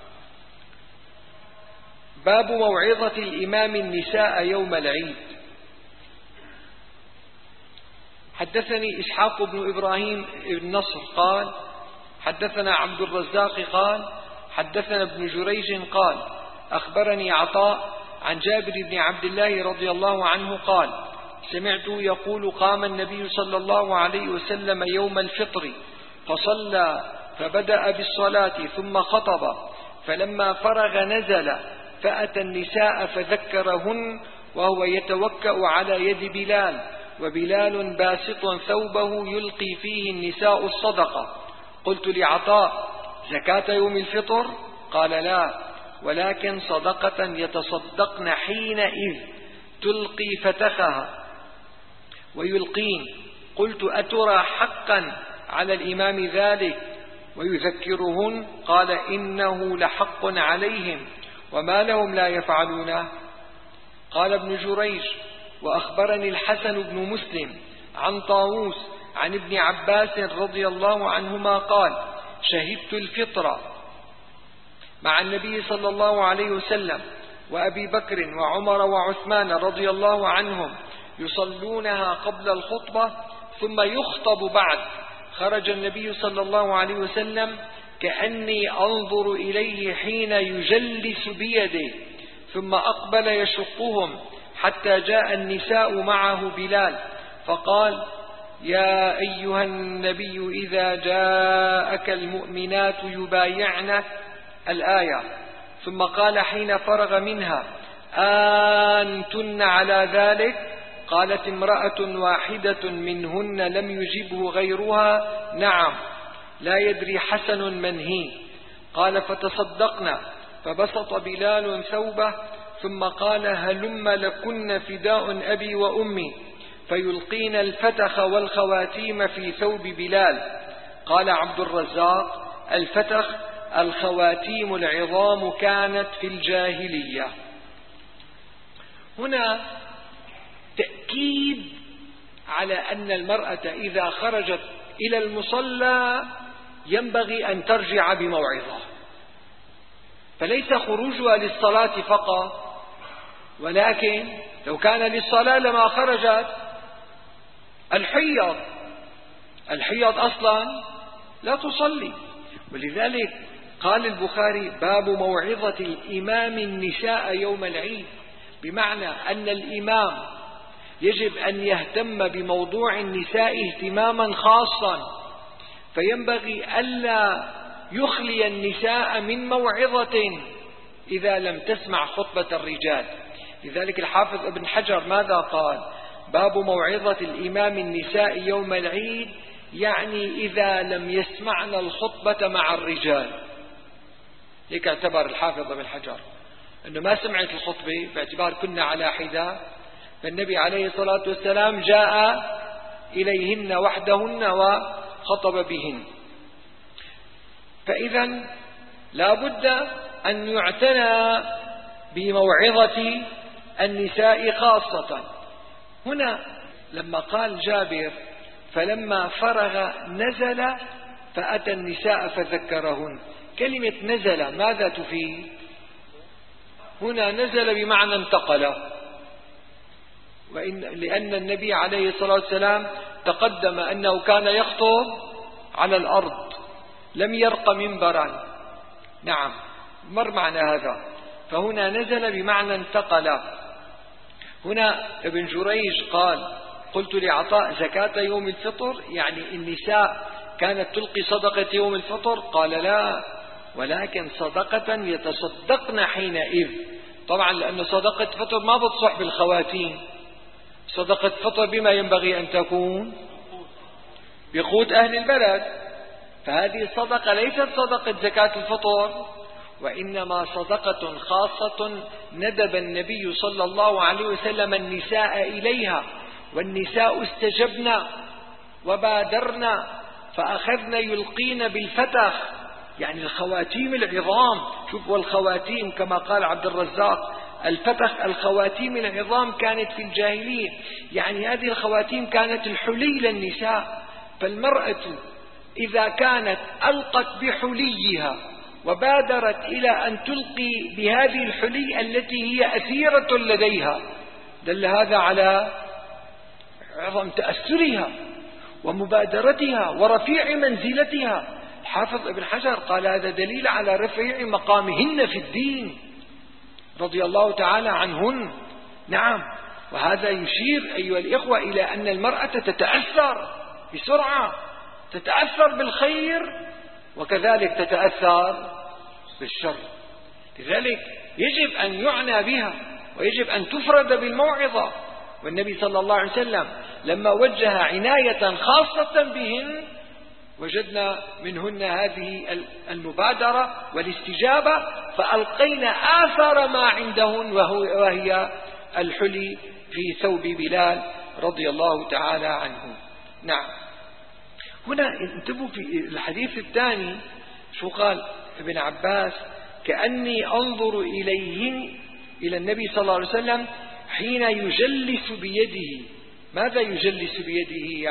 باب موعظة الإمام النساء يوم العيد. حدثني إسحاق بن إبراهيم بن نصر قال حدثنا عبد الرزاق قال حدثنا ابن جريج قال أخبرني عطاء عن جابر بن عبد الله رضي الله عنه قال سمعت يقول قام النبي صلى الله عليه وسلم يوم الفطر فصلى فبدأ بالصلاة ثم خطب، فلما فرغ نزل فأتى النساء فذكرهن وهو يتوكأ على يد بلال، وبلال باسط ثوبه يلقي فيه النساء الصدقة. قلت لعطاء زكاة يوم الفطر؟ قال لا، ولكن صدقة يتصدقن حينئذ تلقي فتخها ويلقين. قلت أترى حقا على الإمام ذلك ويذكرهن؟ قال إنه لحق عليهم وما لهم لا يفعلونه. قال ابن جريج وأخبرني الحسن بن مسلم عن طاووس عن ابن عباس رضي الله عنهما قال شهدت الفطر مع النبي صلى الله عليه وسلم وأبي بكر وعمر وعثمان رضي الله عنهم يصلونها قبل الخطبة ثم يخطب بعد. خرج النبي صلى الله عليه وسلم كأني أنظر إليه حين يجلس بيده، ثم أقبل يشقهم حتى جاء النساء معه بلال، فقال يا أيها النبي إذا جاءك المؤمنات يبايعنك الآية. ثم قال حين فرغ منها: أنتن على ذلك؟ قالت امرأة واحدة منهن لم يجبه غيرها: نعم. لا يدري حسن من هي. قال: فتصدقنا. فبسط بلال ثوبه ثم قال: هلم لكن فداء أبي وأمي، فيلقين الفتخ والخواتيم في ثوب بلال. قال عبد الرزاق: الفتخ الخواتيم العظام كانت في الجاهلية. هنا تأكيد على أن المرأة إذا خرجت إلى المصلى ينبغي أن ترجع بموعظة، فليس خروجها للصلاة فقط، ولكن لو كان للصلاة لما خرجت. الحيض أصلا لا تصلي. ولذلك قال البخاري: باب موعظة الإمام النساء يوم العيد، بمعنى أن الإمام يجب أن يهتم بموضوع النساء اهتماما خاصا، فينبغي ألا يخلي النساء من موعظة إذا لم تسمع خطبة الرجال. لذلك الحافظ ابن حجر ماذا قال؟ باب موعظة الإمام النساء يوم العيد، يعني إذا لم يسمعن الخطبة مع الرجال. هيك اعتبر الحافظ ابن حجر أنه ما سمعت الخطبة باعتبار كنا على حدة، فالنبي عليه الصلاة والسلام جاء إليهن وحدهن وخطب بهن. فإذا لا بد أن يعتنى بموعظة النساء خاصة. هنا لما قال جابر: فلما فرغ نزل فأتى النساء فذكرهن، كلمة نزل ماذا تفيد؟ هنا نزل بمعنى انتقل، لأن النبي عليه الصلاة والسلام تقدم أنه كان يخطب على الأرض، لم يرق منبرا. نعم، مر معنى هذا. فهنا نزل بمعنى انتقل. هنا ابن جريج قال: قلت لعطاء: زكاة يوم الفطر يعني النساء كانت تلقي صدقة يوم الفطر؟ قال: لا، ولكن صدقة يتصدقن حينئذ. طبعا لأن صدقة فطر ما بتصح بالخواتيم، صدقة فطر بما ينبغي أن تكون؟ بقوت أهل البلد. فهذه الصدقة ليست صدقة زكاة الفطر، وإنما صدقة خاصة ندب النبي صلى الله عليه وسلم النساء إليها، والنساء استجبن وبادرن فأخذن يلقين بالفتخ، يعني الخواتيم العظام. شوف، والخواتيم كما قال عبد الرزاق: الفتخ الخواتيم العظام كانت في الجاهلية، يعني هذه الخواتيم كانت الحلي للنساء. فالمرأة إذا كانت ألقت بحليها وبادرت إلى أن تلقي بهذه الحلي التي هي أثيرة لديها، دل هذا على عظم تأثرها ومبادرتها ورفيع منزلتها. الحافظ ابن حجر قال: هذا دليل على رفيع مقامهن في الدين رضي الله تعالى عنهن. نعم، وهذا يشير أيها الإخوة إلى أن المرأة تتأثر بسرعة، تتأثر بالخير وكذلك تتأثر بالشر. لذلك يجب أن يعنى بها ويجب أن تفرد بالموعظة. والنبي صلى الله عليه وسلم لما وجه عناية خاصة بهن وجدنا منهن هذه المبادرة والاستجابة، فألقينا آثار ما عندهن وهي الحلي في ثوب بلال رضي الله تعالى عنه. نعم. هنا انتبهوا في الحديث الثاني شو قال ابن عباس: كأني أنظر إليهن، إلى النبي صلى الله عليه وسلم حين يجلس بيده. ماذا يجلس بيده؟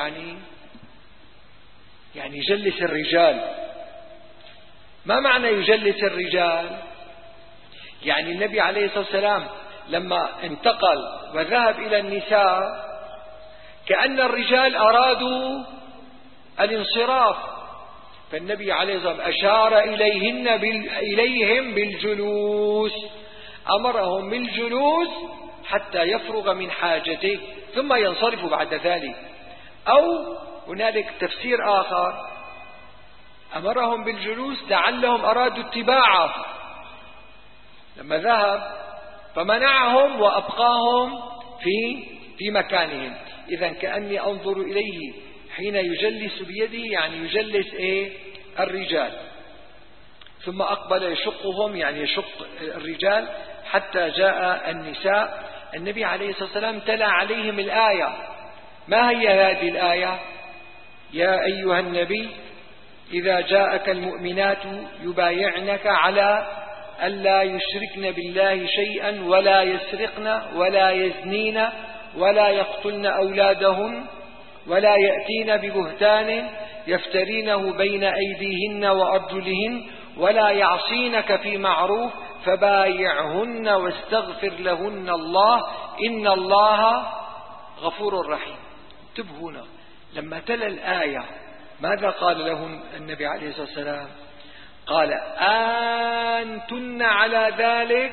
يعني يجلس الرجال. ما معنى يجلس الرجال؟ يعني النبي عليه الصلاة والسلام لما انتقل وذهب إلى النساء كأن الرجال أرادوا الانصراف، فالنبي عليه الصلاة والسلام أشار إليهم بالجلوس، أمرهم بالجلوس حتى يفرغ من حاجته ثم ينصرف بعد ذلك. أو هنالك تفسير آخر أمرهم بالجلوس لعلهم أرادوا اتباعه لما ذهب فمنعهم وأبقاهم في مكانهم. إذن كأني أنظر إليه حين يجلس بيده، يعني يجلس الرجال، ثم أقبل يشقهم، يعني يشق الرجال حتى جاء النساء. النبي عليه الصلاة والسلام تلا عليهم الآية. ما هي هذه الآية؟ يا أيها النبي إذا جاءك المؤمنات يبايعنك على ألا يشركن بالله شيئا ولا يسرقن ولا يزنين ولا يقتلن أولادهن ولا يأتين ببهتان يفترينه بين أيديهن وأرجلهن ولا يعصينك في معروف فبايعهن واستغفر لهن الله إن الله غفور رحيم. انتبهوا هنا، لما تلا الآية ماذا قال لهم النبي عليه الصلاة والسلام؟ قال أنتن على ذلك؟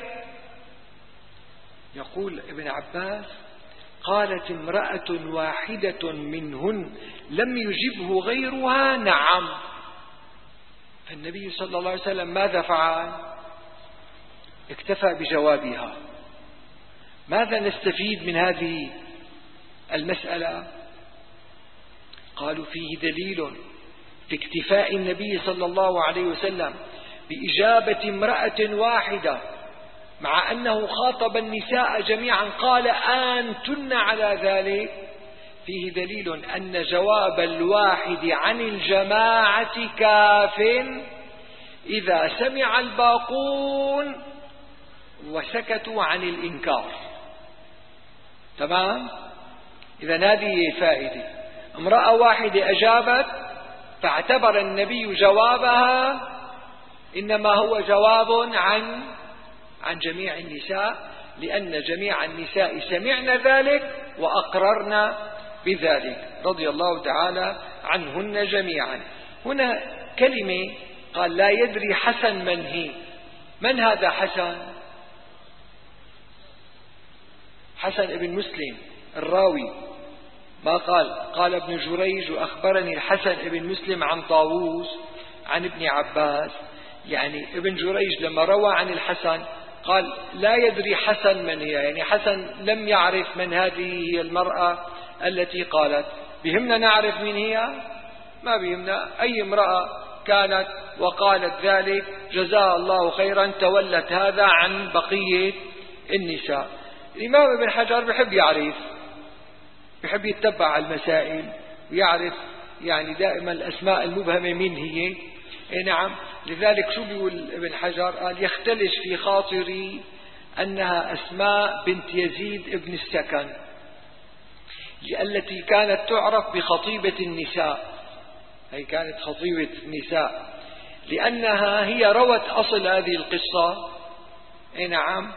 يقول ابن عباس قالت امرأة واحدة منهن لم يجبه غيرها نعم. فالنبي صلى الله عليه وسلم ماذا فعل؟ اكتفى بجوابها. ماذا نستفيد من هذه المسألة؟ قالوا فيه دليل في اكتفاء النبي صلى الله عليه وسلم بإجابة امرأة واحدة مع أنه خاطب النساء جميعا قال أنتن على ذلك. فيه دليل أن جواب الواحد عن الجماعة كاف إذا سمع الباقون وسكتوا عن الإنكار. تمام؟ إذا هذه فائدة. امرأة واحدة أجابت فاعتبر النبي جوابها إنما هو جواب عن جميع النساء، لأن جميع النساء سمعن ذلك وأقررن بذلك رضي الله تعالى عنهن جميعا. هنا كلمة قال لا يدري حسن من هي. من هذا حسن؟ حسن ابن مسلم الراوي ما قال ابن جريج وأخبرني الحسن ابن مسلم عن طاووس عن ابن عباس. يعني ابن جريج لما روى عن الحسن قال لا يدري حسن من هي، يعني حسن لم يعرف من هذه هي المرأة التي قالت. بهمنا نعرف من هي؟ ما بهمنا. أي امرأة كانت وقالت ذلك جزاها الله خيرا، تولت هذا عن بقية النساء. الإمام ابن حجر بحب يعرف، بحب يتبع المسائل ويعرف يعني دائما الأسماء المبهمة من هي. نعم، لذلك شو بيقول ابن حجر؟ قال يختلج في خاطري أنها أسماء بنت يزيد ابن السكن التي كانت تعرف بخطيبة النساء. هي كانت خطيبة النساء لأنها هي روت أصل هذه القصة. نعم،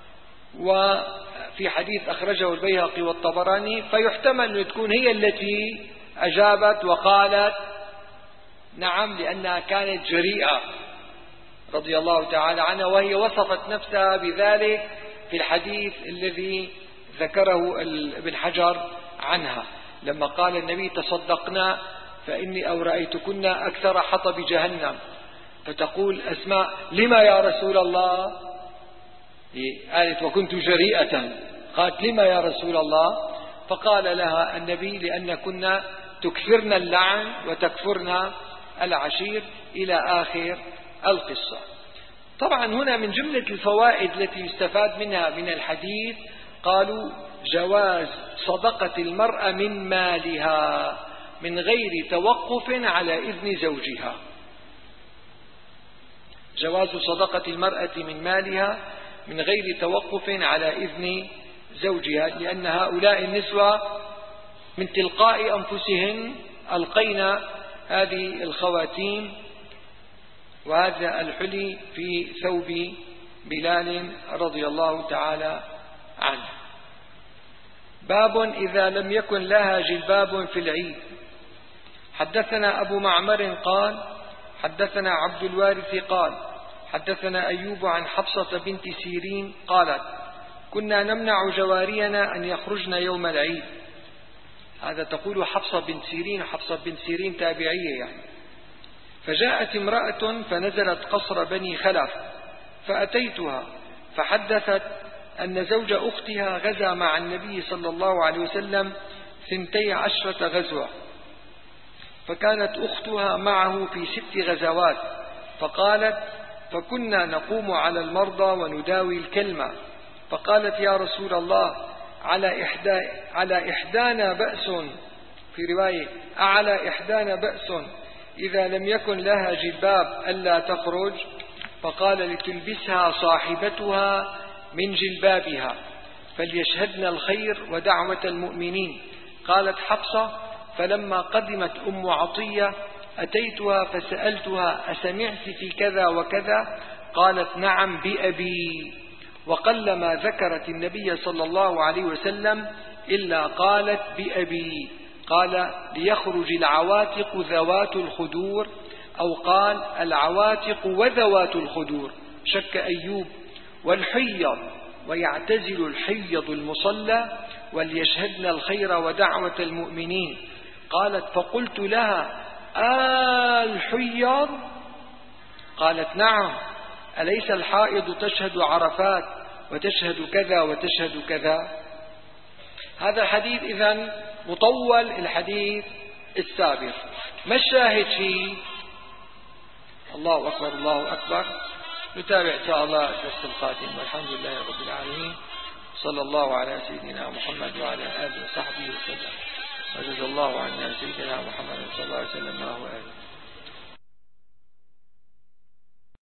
وفي حديث أخرجه البيهقي والطبراني، فيحتمل أن تكون هي التي أجابت وقالت نعم، لأنها كانت جريئة رضي الله تعالى عنها، وهي وصفت نفسها بذلك في الحديث الذي ذكره ابن حجر عنها لما قال النبي تصدقنا فإني أو رأيتكن أكثر حطب جهنم، فتقول أسماء لما يا رسول الله؟ قالت وكنت جريئة. قالت لما يا رسول الله؟ فقال لها النبي لأن كنا تكثرن اللعن وتكفرن العشير إلى آخر القصة. طبعا هنا من جملة الفوائد التي يستفاد منها من الحديث قالوا جواز صدقة المرأة من مالها من غير توقف على إذن زوجها. جواز صدقة المرأة من مالها من غير توقف على إذن زوجها، لأن هؤلاء النسوة من تلقاء أنفسهن ألقينا هذه الخواتيم وهذا الحلي في ثوب بلال رضي الله تعالى عنه. باب إذا لم يكن لها جلباب في العيد. حدثنا أبو معمر قال حدثنا عبد الوارث قال حدثنا أيوب عن حفصة بنت سيرين قالت كنا نمنع جوارينا أن يخرجن يوم العيد هذا تقول حفصة بنت سيرين، حفصة بنت سيرين تابعية يعني. فجاءت امرأة فنزلت قصر بني خلف فأتيتها فحدثت أن زوج أختها غزا مع النبي صلى الله عليه وسلم 12 غزوة، فكانت أختها معه في 6 غزوات. فقالت: فكنا نقوم على المرضى ونداوي الكلمة، فقالت: يا رسول الله، على إحدانا بأس، في رواية: أعلى إحدانا بأس إذا لم يكن لها جلباب ألا تخرج؟ فقال: لتلبسها صاحبتها من جلبابها فليشهدن الخير ودعوة المؤمنين. قالت حفصة: فلما قدمت أم عطية أتيتها فسألتها: أسمعت في كذا وكذا؟ قالت: نعم بأبي. وقلما ذكرت النبي صلى الله عليه وسلم إلا قالت بأبي. قال: ليخرج العواتق ذوات الخدور، أو قال العواتق وذوات الخدور، شك أيوب، والحيض، ويعتزل الحيض المصلى، وليشهدن الخير ودعوة المؤمنين. قالت: فقلت لها: الحيض؟ قالت: نعم، أليس الحائض تشهد عرفات وتشهد كذا وتشهد كذا؟ هذا الحديث إذن مطول الحديث السابق. ما الشاهد فيه؟ الله أكبر، الله أكبر. نتابع إن شاء الله الدرس القادم، والحمد لله رب العالمين، صلى الله على سيدنا محمد وعلى آله وصحبه وسلم، وجزا الله عنا سيدنا محمد صلى الله عليه وسلم ما هو آله.